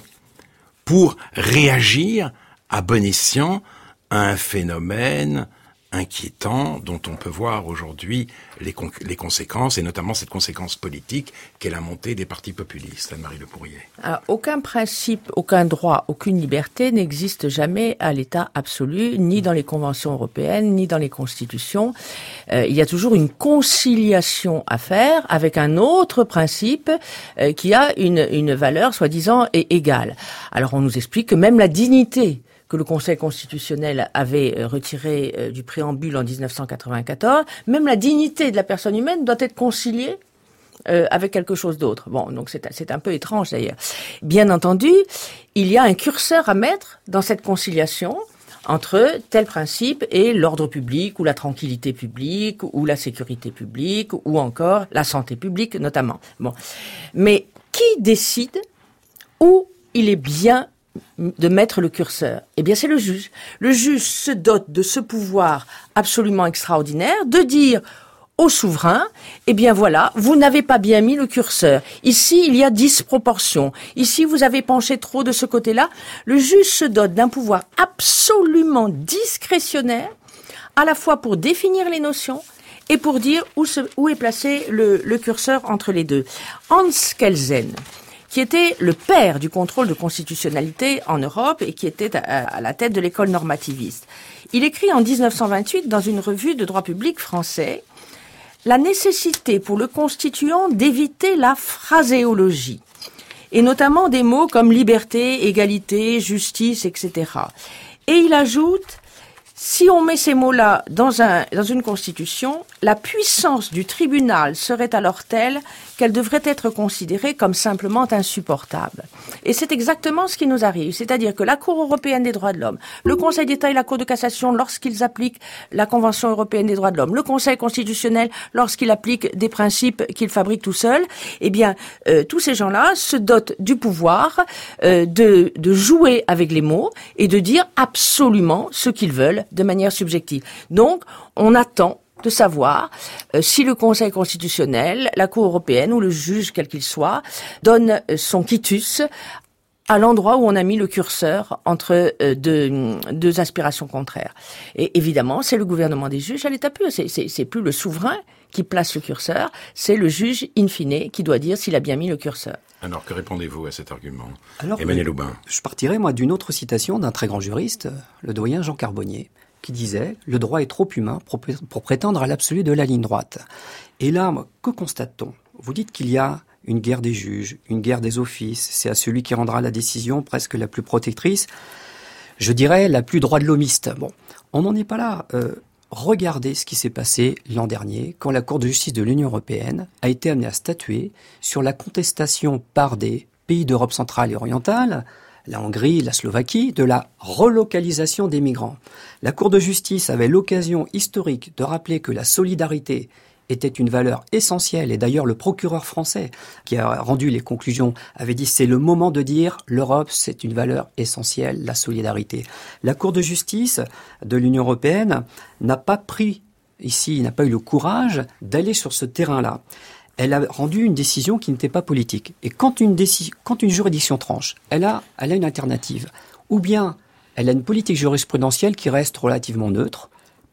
pour réagir à bon escient à un phénomène inquiétant dont on peut voir aujourd'hui les, con- les conséquences, et notamment cette conséquence politique qu'est la montée des partis populistes. Anne-Marie Le Pourrier. Alors, aucun principe, aucun droit, aucune liberté n'existe jamais à l'état absolu, ni dans les conventions européennes, ni dans les constitutions. Euh, il y a toujours une conciliation à faire avec un autre principe euh, qui a une, une valeur soi-disant égale. Alors on nous explique que même la dignité que le Conseil constitutionnel avait retiré euh, du préambule en dix-neuf cent quatre-vingt-quatorze, même la dignité de la personne humaine doit être conciliée euh, avec quelque chose d'autre. Bon, donc c'est, c'est un peu étrange d'ailleurs. Bien entendu, il y a un curseur à mettre dans cette conciliation entre tel principe et l'ordre public ou la tranquillité publique ou la sécurité publique ou encore la santé publique notamment. Bon, mais qui décide où il est bien de mettre le curseur? Eh bien, c'est le juge. Le juge se dote de ce pouvoir absolument extraordinaire de dire au souverain, eh bien voilà, vous n'avez pas bien mis le curseur. Ici, il y a disproportion. Ici, vous avez penché trop de ce côté-là. Le juge se dote d'un pouvoir absolument discrétionnaire, à la fois pour définir les notions et pour dire où, se, où est placé le, le curseur entre les deux. Hans Kelsen, qui était le père du contrôle de constitutionnalité en Europe et qui était à, à la tête de l'école normativiste. Il écrit en dix-neuf cent vingt-huit dans une revue de droit public français la nécessité pour le constituant d'éviter la phraséologie, et notamment des mots comme liberté, égalité, justice, et cetera. Et il ajoute: si on met ces mots-là dans, un, dans une constitution, la puissance du tribunal serait alors telle qu'elle devrait être considérée comme simplement insupportable. Et c'est exactement ce qui nous arrive. C'est-à-dire que la Cour européenne des droits de l'homme, le Conseil d'État et la Cour de cassation, lorsqu'ils appliquent la Convention européenne des droits de l'homme, le Conseil constitutionnel, lorsqu'il applique des principes qu'il fabrique tout seul, eh bien, euh, tous ces gens-là se dotent du pouvoir euh, de, de jouer avec les mots et de dire absolument ce qu'ils veulent de manière subjective. Donc, on attend de savoir euh, si le Conseil constitutionnel, la Cour européenne ou le juge, quel qu'il soit, donne euh, son quitus à l'endroit où on a mis le curseur entre euh, deux, deux aspirations contraires. Et évidemment, c'est le gouvernement des juges à l'état pur. C'est, c'est, c'est plus le souverain qui place le curseur, c'est le juge in fine qui doit dire s'il a bien mis le curseur. Alors, que répondez-vous à cet argument, Alors, Emmanuel Aubin? Je partirais, moi, d'une autre citation d'un très grand juriste, le doyen Jean Carbonnier, qui disait « Le droit est trop humain pour, pour prétendre à l'absolu de la ligne droite ». Et là, que constate-t-on? Vous dites qu'il y a une guerre des juges, une guerre des offices, c'est à celui qui rendra la décision presque la plus protectrice, je dirais la plus droit de l'homiste. Bon, on n'en est pas là. Euh, regardez ce qui s'est passé l'an dernier, quand la Cour de justice de l'Union européenne a été amenée à statuer sur la contestation par des pays d'Europe centrale et orientale, la Hongrie, la Slovaquie, de la relocalisation des migrants. La Cour de justice avait l'occasion historique de rappeler que la solidarité était une valeur essentielle, et d'ailleurs le procureur français qui a rendu les conclusions avait dit c'est le moment de dire l'Europe c'est une valeur essentielle, la solidarité. La Cour de justice de l'Union européenne n'a pas pris ici, n'a pas eu le courage d'aller sur ce terrain-là. Elle a rendu une décision qui n'était pas politique. Et quand une, déci- quand une juridiction tranche, elle a, elle a une alternative. Ou bien elle a une politique jurisprudentielle qui reste relativement neutre,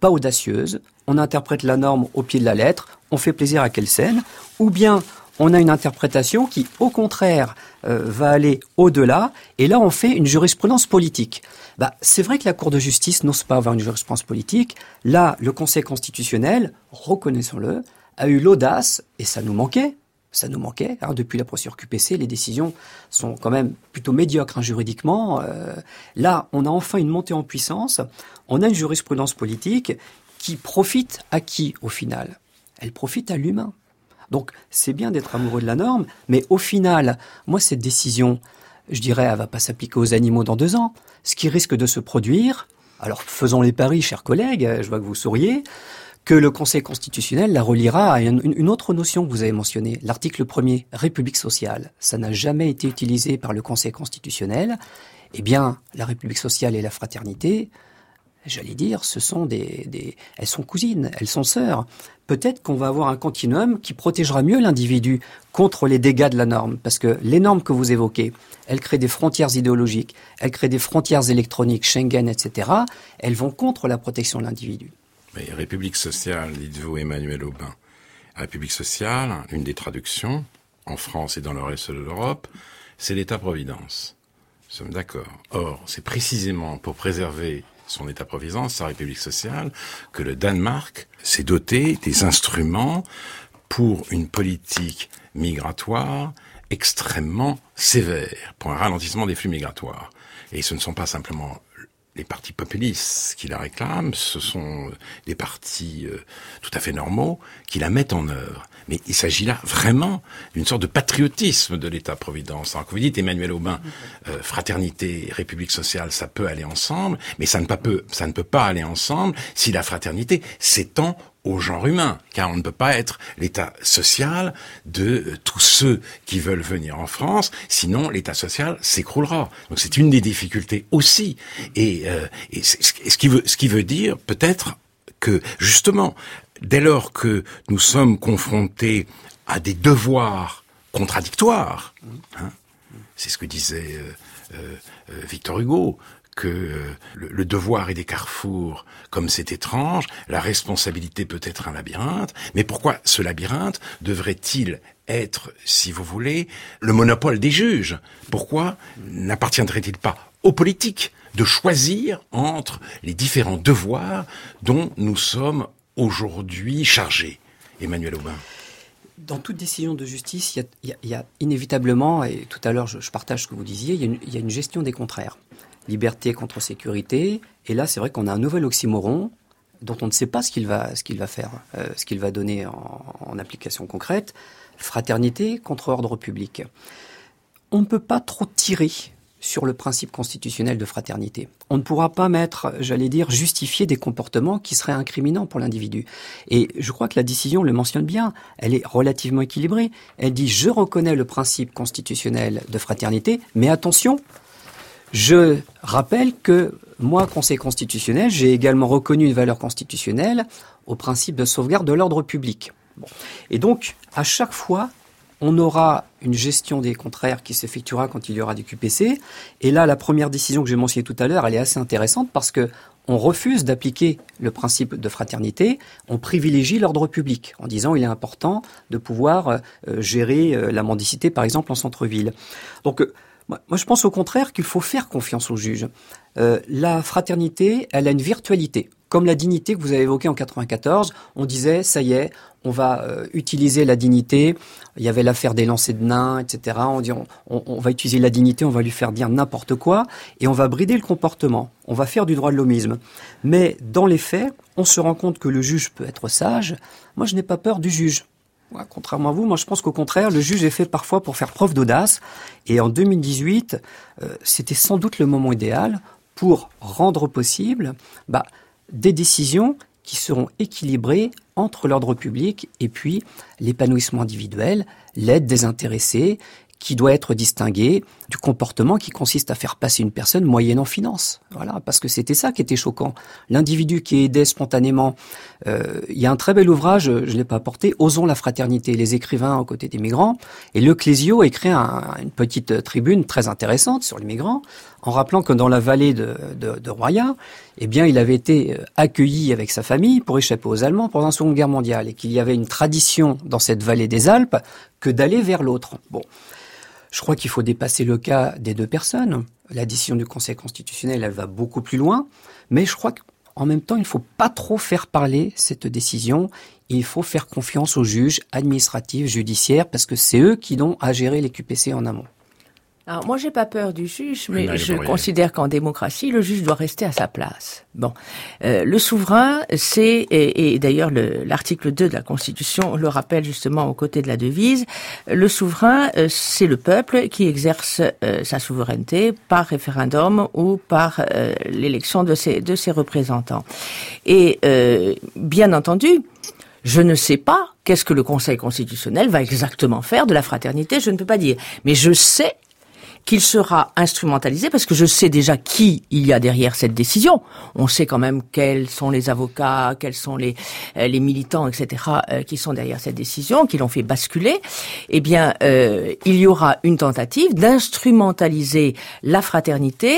pas audacieuse, on interprète la norme au pied de la lettre, on fait plaisir à Kelsen, ou bien on a une interprétation qui, au contraire, euh, va aller au-delà, et là on fait une jurisprudence politique. Bah, c'est vrai que la Cour de justice n'ose pas avoir une jurisprudence politique. Là, le Conseil constitutionnel, reconnaissons-le, a eu l'audace, et ça nous manquait, ça nous manquait. Hein, depuis la procédure Q P C, les décisions sont quand même plutôt médiocres hein, juridiquement. Euh, là, on a enfin une montée en puissance. On a une jurisprudence politique qui profite à qui, au final ? Elle profite à l'humain. Donc, c'est bien d'être amoureux de la norme, mais au final, moi, cette décision, je dirais, elle va pas s'appliquer aux animaux dans deux ans. Ce qui risque de se produire, alors faisons les paris, chers collègues, je vois que vous souriez, que le Conseil constitutionnel la reliera à une, une autre notion que vous avez mentionnée, l'article premier, République sociale. Ça n'a jamais été utilisé par le Conseil constitutionnel. Eh bien, la République sociale et la fraternité, j'allais dire, ce sont des, des, elles sont cousines, elles sont sœurs. Peut-être qu'on va avoir un continuum qui protégera mieux l'individu contre les dégâts de la norme, parce que les normes que vous évoquez, elles créent des frontières idéologiques, elles créent des frontières électroniques, Schengen, et cetera. Elles vont contre la protection de l'individu. Mais République sociale, dites-vous Emmanuel Aubin. République sociale, une des traductions, en France et dans le reste de l'Europe, c'est l'État-providence. Nous sommes d'accord. Or, c'est précisément pour préserver son État-providence, sa République sociale, que le Danemark s'est doté des instruments pour une politique migratoire extrêmement sévère, pour un ralentissement des flux migratoires. Et ce ne sont pas simplement les partis populistes qui la réclament, ce sont des partis euh, tout à fait normaux qui la mettent en œuvre. Mais il s'agit là vraiment d'une sorte de patriotisme de l'État-providence. Alors que vous dites, Emmanuel Aubin, euh, fraternité, République sociale, ça peut aller ensemble, mais ça ne peut, ça ne peut pas aller ensemble si la fraternité s'étend au genre humain, car on ne peut pas être l'État social de tous ceux qui veulent venir en France, sinon l'État social s'écroulera. Donc c'est une des difficultés aussi, et, euh, et ce qui veut, ce qui veut dire peut-être que justement, dès lors que nous sommes confrontés à des devoirs contradictoires, hein, c'est ce que disait euh, euh, Victor Hugo, que euh, le, le devoir est des carrefours, comme c'est étrange, la responsabilité peut être un labyrinthe, mais pourquoi ce labyrinthe devrait-il être, si vous voulez, le monopole des juges ? Pourquoi n'appartiendrait-il pas aux politiques de choisir entre les différents devoirs dont nous sommes aujourd'hui chargés ? Emmanuel Aubin. Dans toute décision de justice, il y a, il y a, il y a inévitablement, et tout à l'heure je, je partage ce que vous disiez, il y a une, il y a une gestion des contraires. Liberté contre sécurité, et là c'est vrai qu'on a un nouvel oxymoron dont on ne sait pas ce qu'il va, ce qu'il va faire, euh, ce qu'il va donner en, en application concrète. Fraternité contre ordre public. On ne peut pas trop tirer sur le principe constitutionnel de fraternité. On ne pourra pas mettre, j'allais dire, justifier des comportements qui seraient incriminants pour l'individu. Et je crois que la décision le mentionne bien, elle est relativement équilibrée. Elle dit « je reconnais le principe constitutionnel de fraternité, mais attention ». Je rappelle que moi, Conseil constitutionnel, j'ai également reconnu une valeur constitutionnelle au principe de sauvegarde de l'ordre public. Bon. Et donc, à chaque fois, on aura une gestion des contraires qui s'effectuera quand il y aura des Q P C. Et là, la première décision que j'ai mentionnée tout à l'heure, elle est assez intéressante parce que on refuse d'appliquer le principe de fraternité, on privilégie l'ordre public en disant il est important de pouvoir euh, gérer euh, la mendicité, par exemple, en centre-ville. Donc, euh, moi, je pense au contraire qu'il faut faire confiance aux juges. Euh, la fraternité, elle a une virtualité. Comme la dignité que vous avez évoquée en quatre-vingt-quatorze, on disait, ça y est, on va euh, utiliser la dignité. Il y avait l'affaire des lancers de nains, et cetera. On dit, on, on, on va utiliser la dignité, on va lui faire dire n'importe quoi, et on va brider le comportement. On va faire du droit de l'homisme. Mais dans les faits, on se rend compte que le juge peut être sage. Moi, je n'ai pas peur du juge. Ouais, contrairement à vous, moi je pense qu'au contraire, le juge est fait parfois pour faire preuve d'audace. Et en deux mille dix-huit, euh, c'était sans doute le moment idéal pour rendre possible bah, des décisions qui seront équilibrées entre l'ordre public et puis l'épanouissement individuel, l'aide des intéressés, qui doit être distingué du comportement qui consiste à faire passer une personne moyennant finance. Voilà, parce que c'était ça qui était choquant. L'individu qui aidait spontanément. Euh, il y a un très bel ouvrage, je ne l'ai pas apporté, Osons la fraternité, les écrivains aux côtés des migrants. Et Le Clésio écrit un, une petite tribune très intéressante sur les migrants, en rappelant que dans la vallée de, de, de Roya, eh bien, il avait été accueilli avec sa famille pour échapper aux Allemands pendant la Seconde Guerre mondiale, et qu'il y avait une tradition dans cette vallée des Alpes que d'aller vers l'autre. Bon. Je crois qu'il faut dépasser le cas des deux personnes. La décision du Conseil constitutionnel, elle va beaucoup plus loin. Mais je crois qu'en même temps, il ne faut pas trop faire parler cette décision. Il faut faire confiance aux juges administratifs, judiciaires, parce que c'est eux qui ont à gérer les Q P C en amont. Alors moi j'ai pas peur du juge, mais non, je considère qu'en démocratie le juge doit rester à sa place. Bon, euh, le souverain, c'est et, et d'ailleurs le, l'article deux de la Constitution le rappelle justement aux côtés de la devise. Le souverain, euh, c'est le peuple qui exerce euh, sa souveraineté par référendum ou par euh, l'élection de ses de ses représentants. Et euh, bien entendu, je ne sais pas qu'est-ce que le Conseil constitutionnel va exactement faire de la fraternité. Je ne peux pas dire, mais je sais qu'il sera instrumentalisé, parce que je sais déjà qui il y a derrière cette décision. On sait quand même quels sont les avocats, quels sont les euh, les militants, et cetera, euh, qui sont derrière cette décision, qui l'ont fait basculer. Eh bien, euh, il y aura une tentative d'instrumentaliser la fraternité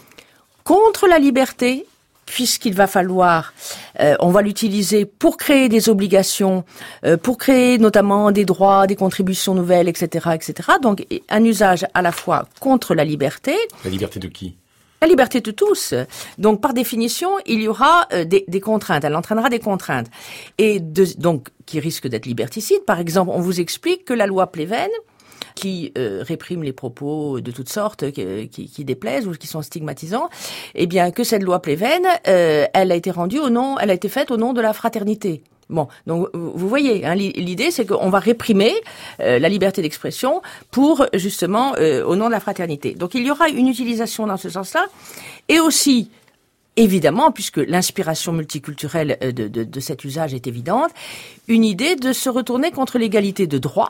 contre la liberté, puisqu'il va falloir, euh, on va l'utiliser pour créer des obligations, euh, pour créer notamment des droits, des contributions nouvelles, et cetera, et cetera. Donc, un usage à la fois contre la liberté. La liberté de qui ? La liberté de tous. Donc, par définition, il y aura euh, des, des contraintes. Elle entraînera des contraintes. Et de, donc, qui risquent d'être liberticides. Par exemple, on vous explique que la loi Pleven, qui euh, réprime les propos de toutes sortes qui, qui, qui déplaisent ou qui sont stigmatisants, eh bien que cette loi Pleven, euh, elle a été rendue au nom, elle a été faite au nom de la fraternité. Bon, donc vous voyez, hein, l'idée c'est qu'on va réprimer euh, la liberté d'expression pour justement euh, au nom de la fraternité. Donc il y aura une utilisation dans ce sens-là, et aussi évidemment, puisque l'inspiration multiculturelle de, de, de cet usage est évidente, une idée de se retourner contre l'égalité de droit,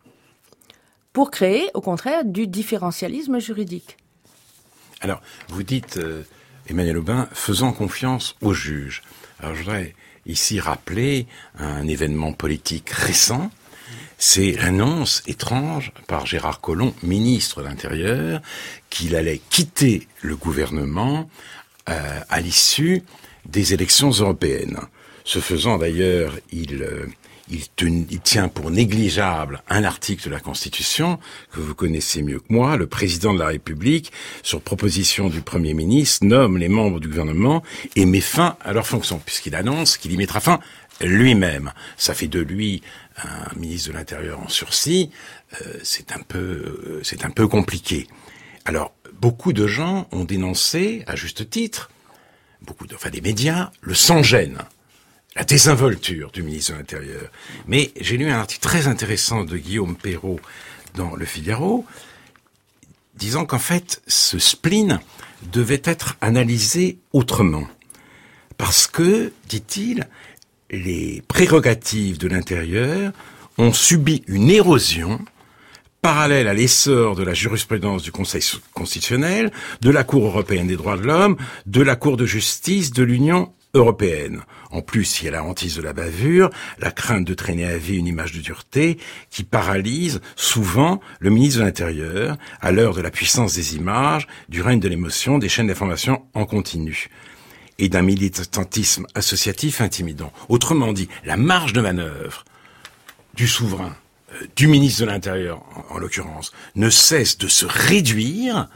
pour créer, au contraire, du différentialisme juridique. Alors, vous dites, euh, Emmanuel Aubin, faisant confiance aux juges. Alors, je voudrais ici rappeler un événement politique récent. C'est l'annonce étrange par Gérard Collomb, ministre de l'Intérieur, qu'il allait quitter le gouvernement euh, à l'issue des élections européennes. Ce faisant, d'ailleurs, il... Euh, Il, ten, il tient pour négligeable un article de la Constitution que vous connaissez mieux que moi. Le président de la République, sur proposition du Premier ministre, nomme les membres du gouvernement et met fin à leurs fonctions, puisqu'il annonce qu'il y mettra fin lui-même. Ça fait de lui un ministre de l'Intérieur en sursis. Euh, c'est un peu, euh, c'est un peu compliqué. Alors, beaucoup de gens ont dénoncé, à juste titre, beaucoup de, enfin des médias, le sans-gêne, la désinvolture du ministre de l'Intérieur. Mais j'ai lu un article très intéressant de Guillaume Perrault dans Le Figaro, disant qu'en fait, ce spleen devait être analysé autrement. Parce que, dit-il, les prérogatives de l'Intérieur ont subi une érosion parallèle à l'essor de la jurisprudence du Conseil constitutionnel, de la Cour européenne des droits de l'homme, de la Cour de justice de l'Union européenne. En plus, il y a la hantise de la bavure, la crainte de traîner à vie une image de dureté qui paralyse souvent le ministre de l'Intérieur à l'heure de la puissance des images, du règne de l'émotion, des chaînes d'information en continu et d'un militantisme associatif intimidant. Autrement dit, la marge de manœuvre du souverain, euh, du ministre de l'Intérieur en, en l'occurrence, ne cesse de se réduire.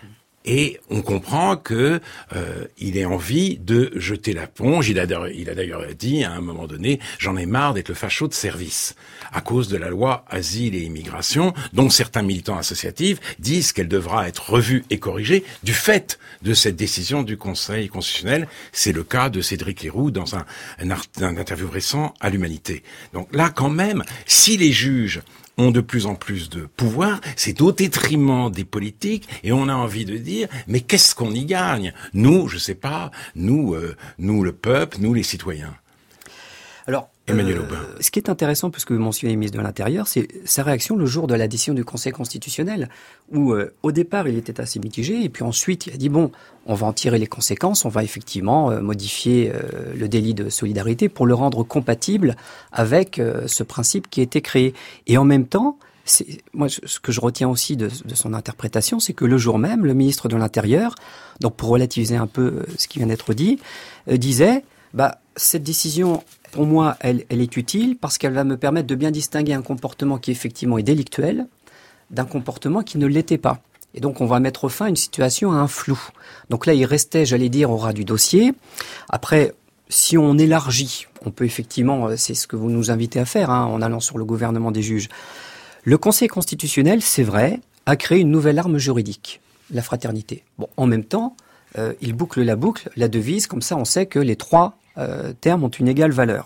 Et on comprend que euh, il ait envie de jeter la ponge. Il a, il a d'ailleurs dit à un moment donné, j'en ai marre d'être le facho de service, à cause de la loi Asile et Immigration, dont certains militants associatifs disent qu'elle devra être revue et corrigée du fait de cette décision du Conseil constitutionnel. C'est le cas de Cédric Leroux dans un, un, art, un interview récent à l'Humanité. Donc là, quand même, si les juges ont de plus en plus de pouvoir, c'est au détriment des politiques, et on a envie de dire, mais qu'est-ce qu'on y gagne? Nous, je sais pas, nous, euh, nous le peuple, nous les citoyens. Alors, Emmanuel Aubin. Euh, ce qui est intéressant, puisque vous mentionnez le ministre de l'Intérieur, c'est sa réaction le jour de la décision du Conseil constitutionnel, où euh, au départ il était assez mitigé, et puis ensuite il a dit bon, on va en tirer les conséquences, on va effectivement euh, modifier euh, le délit de solidarité pour le rendre compatible avec euh, ce principe qui a été créé. Et en même temps, c'est, moi, ce que je retiens aussi de, de son interprétation, c'est que le jour même, le ministre de l'Intérieur, donc pour relativiser un peu ce qui vient d'être dit, euh, disait bah cette décision, pour moi, elle, elle est utile parce qu'elle va me permettre de bien distinguer un comportement qui effectivement est délictuel d'un comportement qui ne l'était pas. Et donc, on va mettre fin à une situation, à un flou. Donc là, il restait, j'allais dire, au ras du dossier. Après, si on élargit, on peut effectivement, c'est ce que vous nous invitez à faire, hein, en allant sur le gouvernement des juges. Le Conseil constitutionnel, c'est vrai, a créé une nouvelle arme juridique, la fraternité. Bon, en même temps, euh, il boucle la boucle, la devise, comme ça, on sait que les trois Euh, termes ont une égale valeur.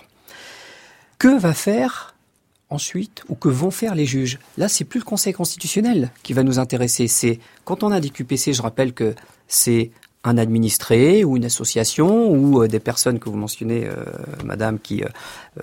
Que va faire ensuite, ou que vont faire les juges? Là, c'est plus le Conseil constitutionnel qui va nous intéresser. C'est quand on a des Q P C, je rappelle que c'est un administré ou une association ou euh, des personnes que vous mentionnez, euh, madame, qui euh,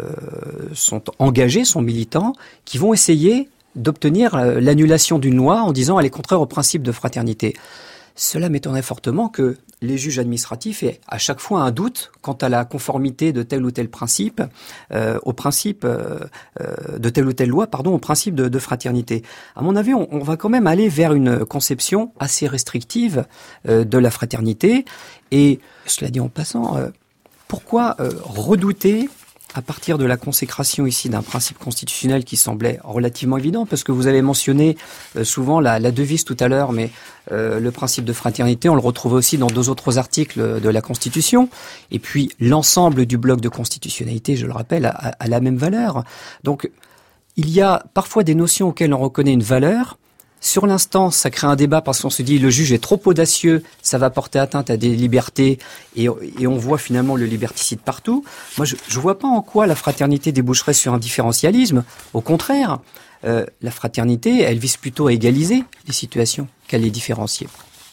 sont engagés, sont militants, qui vont essayer d'obtenir euh, l'annulation d'une loi en disant elle est contraire au principe de fraternité. Cela m'étonnerait fortement que les juges administratifs aient à chaque fois un doute quant à la conformité de tel ou tel principe, euh, au principe euh, de telle ou telle loi, pardon, au principe de, de fraternité. À mon avis, on, on va quand même aller vers une conception assez restrictive euh, de la fraternité. Et cela dit en passant, euh, pourquoi euh, redouter à partir de la consécration ici d'un principe constitutionnel qui semblait relativement évident, parce que vous avez mentionné euh, souvent la, la devise tout à l'heure, mais euh, le principe de fraternité, on le retrouve aussi dans deux autres articles de la Constitution, et puis l'ensemble du bloc de constitutionnalité, je le rappelle, a, a la même valeur. Donc, il y a parfois des notions auxquelles on reconnaît une valeur. Sur l'instant, ça crée un débat parce qu'on se dit le juge est trop audacieux, ça va porter atteinte à des libertés et, et on voit finalement le liberticide partout. Moi, je ne vois pas en quoi la fraternité déboucherait sur un différentialisme. Au contraire, euh, la fraternité, elle vise plutôt à égaliser les situations qu'à les différencier.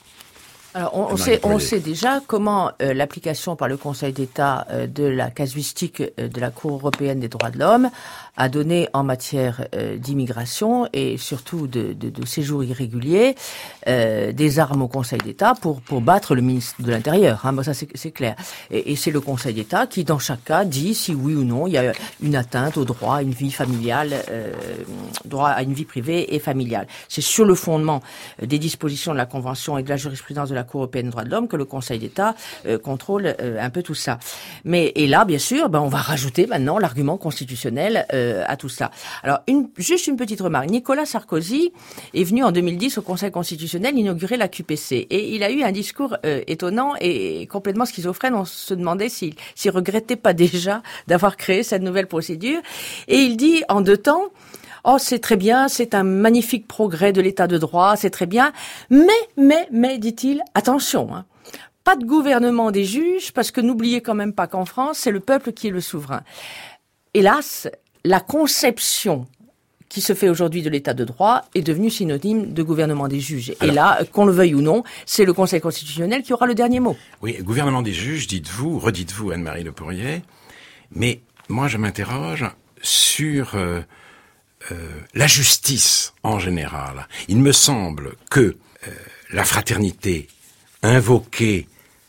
Alors, on, on, sait, on sait déjà comment euh, l'application par le Conseil d'État euh, de la casuistique euh, de la Cour européenne des droits de l'homme a donné en matière euh, d'immigration et surtout de, de, de séjour irrégulier euh, des armes au Conseil d'État pour, pour battre le ministre de l'Intérieur. Hein, bon, ça, c'est, c'est clair. Et, et c'est le Conseil d'État qui, dans chaque cas, dit si oui ou non il y a une atteinte au droit à une vie familiale, euh, droit à une vie privée et familiale. C'est sur le fondement des dispositions de la Convention et de la jurisprudence de la La Cour européenne des droits de l'homme que le Conseil d'État euh, contrôle euh, un peu tout ça. Mais et là, bien sûr, ben on va rajouter maintenant l'argument constitutionnel euh, à tout ça. Alors, une, juste une petite remarque. Nicolas Sarkozy est venu en deux mille dix au Conseil constitutionnel inaugurer la Q P C et il a eu un discours euh, étonnant et complètement schizophrène. On se demandait s'il s'il regrettait pas déjà d'avoir créé cette nouvelle procédure. Et il dit en deux temps. Oh, c'est très bien, c'est un magnifique progrès de l'état de droit, c'est très bien. Mais, mais, mais, dit-il, attention, hein, pas de gouvernement des juges, parce que n'oubliez quand même pas qu'en France, c'est le peuple qui est le souverain. Hélas, la conception qui se fait aujourd'hui de l'état de droit est devenue synonyme de gouvernement des juges. Alors, et là, qu'on le veuille ou non, c'est le Conseil constitutionnel qui aura le dernier mot. Oui, gouvernement des juges, dites-vous, redites-vous Anne-Marie Le Pourrier, mais moi je m'interroge sur... Euh, Euh, la justice en général. Il me semble que euh, la fraternité invoquée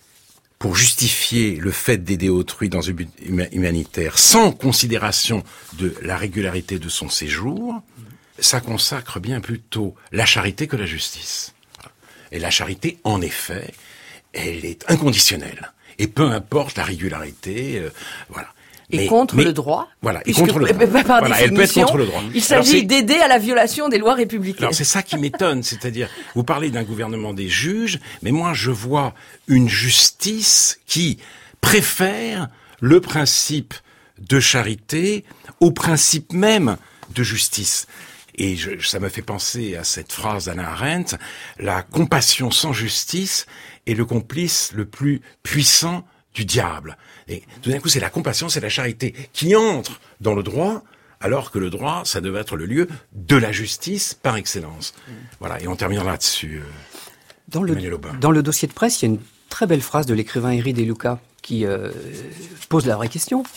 pour justifier le fait d'aider autrui dans un but humanitaire sans considération de la régularité de son séjour, ça consacre bien plutôt la charité que la justice. Et la charité, en effet, elle est inconditionnelle. Et peu importe la régularité, euh, voilà. Et mais, contre mais, le droit. Voilà, et contre le droit. Par voilà, elle peut être contre le droit. Il s'agit d'aider à la violation des lois républicaines. Alors c'est ça qui m'étonne, c'est-à-dire, vous parlez d'un gouvernement des juges, mais moi je vois une justice qui préfère le principe de charité au principe même de justice. Et je, ça me fait penser à cette phrase d'Hannah Arendt, la compassion sans justice est le complice le plus puissant du diable. Et tout d'un coup, c'est la compassion, c'est la charité qui entre dans le droit, alors que le droit, ça devait être le lieu de la justice par excellence. Mmh. Voilà, et on termine là-dessus. Euh, dans, le, dans le dossier de presse, il y a une très belle phrase de l'écrivain Henri De Luca qui euh, pose la vraie question.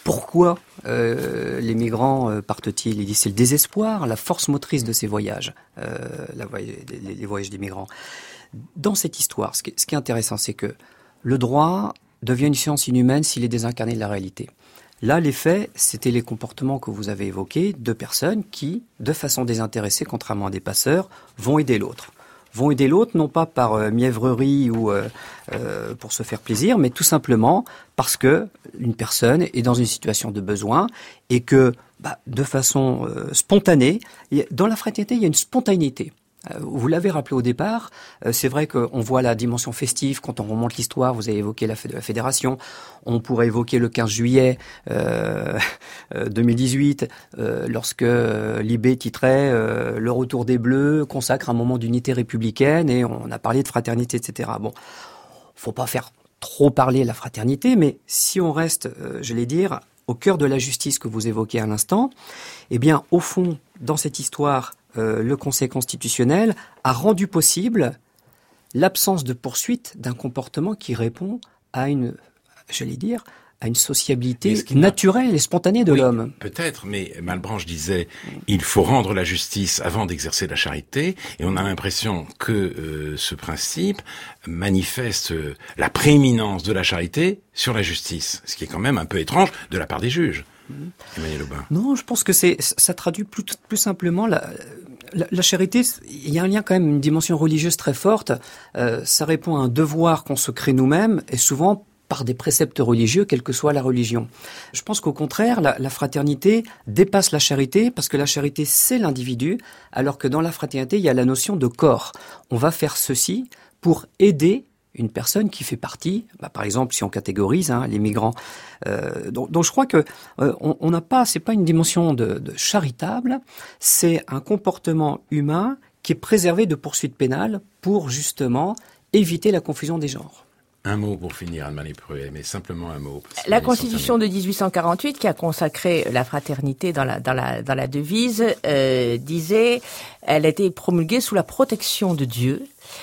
Pourquoi euh, les migrants euh, partent-ils? Il dit c'est le désespoir, la force motrice de ces voyages, euh, la voy- les, les voyages des migrants. Dans cette histoire, ce qui, ce qui est intéressant, c'est que le droit devient une science inhumaine s'il est désincarné de la réalité. Là, les faits, c'était les comportements que vous avez évoqués de personnes qui, de façon désintéressée, contrairement à des passeurs, vont aider l'autre. Vont aider l'autre, non pas par euh, mièvrerie ou euh, euh, pour se faire plaisir, mais tout simplement parce que une personne est dans une situation de besoin et que, bah, de façon euh, spontanée, dans la fraternité, il y a une spontanéité. Vous l'avez rappelé au départ, c'est vrai qu'on voit la dimension festive quand on remonte l'histoire, vous avez évoqué la, fé- la fédération, on pourrait évoquer le quinze juillet euh, deux mille dix-huit, euh, lorsque Libé titrait euh, « Le retour des Bleus consacre un moment d'unité républicaine » et on a parlé de fraternité, et cetera. Bon, faut pas faire trop parler la fraternité, mais si on reste, euh, je vais dire, au cœur de la justice que vous évoquez à l'instant, eh bien, au fond, dans cette histoire, Euh, le Conseil constitutionnel a rendu possible l'absence de poursuite d'un comportement qui répond à une, j'allais dire, à une sociabilité naturelle et spontanée de oui, l'homme. Peut-être, mais Malebranche disait il faut rendre la justice avant d'exercer la charité, et on a l'impression que euh, ce principe manifeste euh, la prééminence de la charité sur la justice, ce qui est quand même un peu étrange de la part des juges. Emmanuel Aubin. Non, je pense que c'est ça traduit plus, plus simplement la, la, la charité. Il y a un lien quand même, une dimension religieuse très forte. Euh, ça répond à un devoir qu'on se crée nous-mêmes et souvent par des préceptes religieux, quelle que soit la religion. Je pense qu'au contraire, la, la fraternité dépasse la charité parce que la charité, c'est l'individu, alors que dans la fraternité, il y a la notion de corps. On va faire ceci pour aider une personne qui fait partie, bah, par exemple, si on catégorise hein, les migrants. Euh, donc, donc, je crois que euh, on n'a pas, c'est pas une dimension de, de charitable, c'est un comportement humain qui est préservé de poursuites pénales pour justement éviter la confusion des genres. Un mot pour finir, Anne-Marie Pruet, mais simplement un mot. La Constitution de dix-huit cent quarante-huit, qui a consacré la fraternité dans la dans la dans la devise, euh, disait, elle a été promulguée sous la protection de Dieu.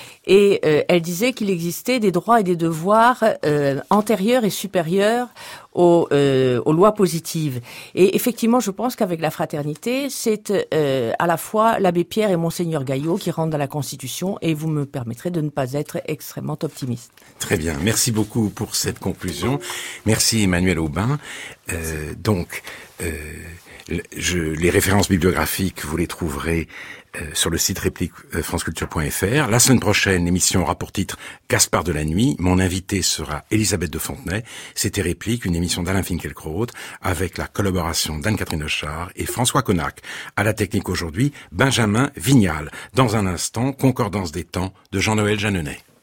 Et euh, elle disait qu'il existait des droits et des devoirs euh, antérieurs et supérieurs aux, euh, aux lois positives. Et effectivement, je pense qu'avec la fraternité, c'est euh, à la fois l'abbé Pierre et Monseigneur Gaillot qui rentrent dans la Constitution, et vous me permettrez de ne pas être extrêmement optimiste. Très bien, merci beaucoup pour cette conclusion. Merci Emmanuel Aubin. Euh, donc, euh, je, les références bibliographiques, vous les trouverez Euh, sur le site réplique euh, franceculture point f r. La semaine prochaine, l'émission aura pour titre Gaspard de la nuit. Mon invité sera Elisabeth de Fontenay. C'était Réplique, une émission d'Alain Finkielkraut avec la collaboration d'Anne-Catherine Ochard et François Connac. À la technique aujourd'hui, Benjamin Vignal. Dans un instant, Concordance des temps de Jean-Noël Jeanneney.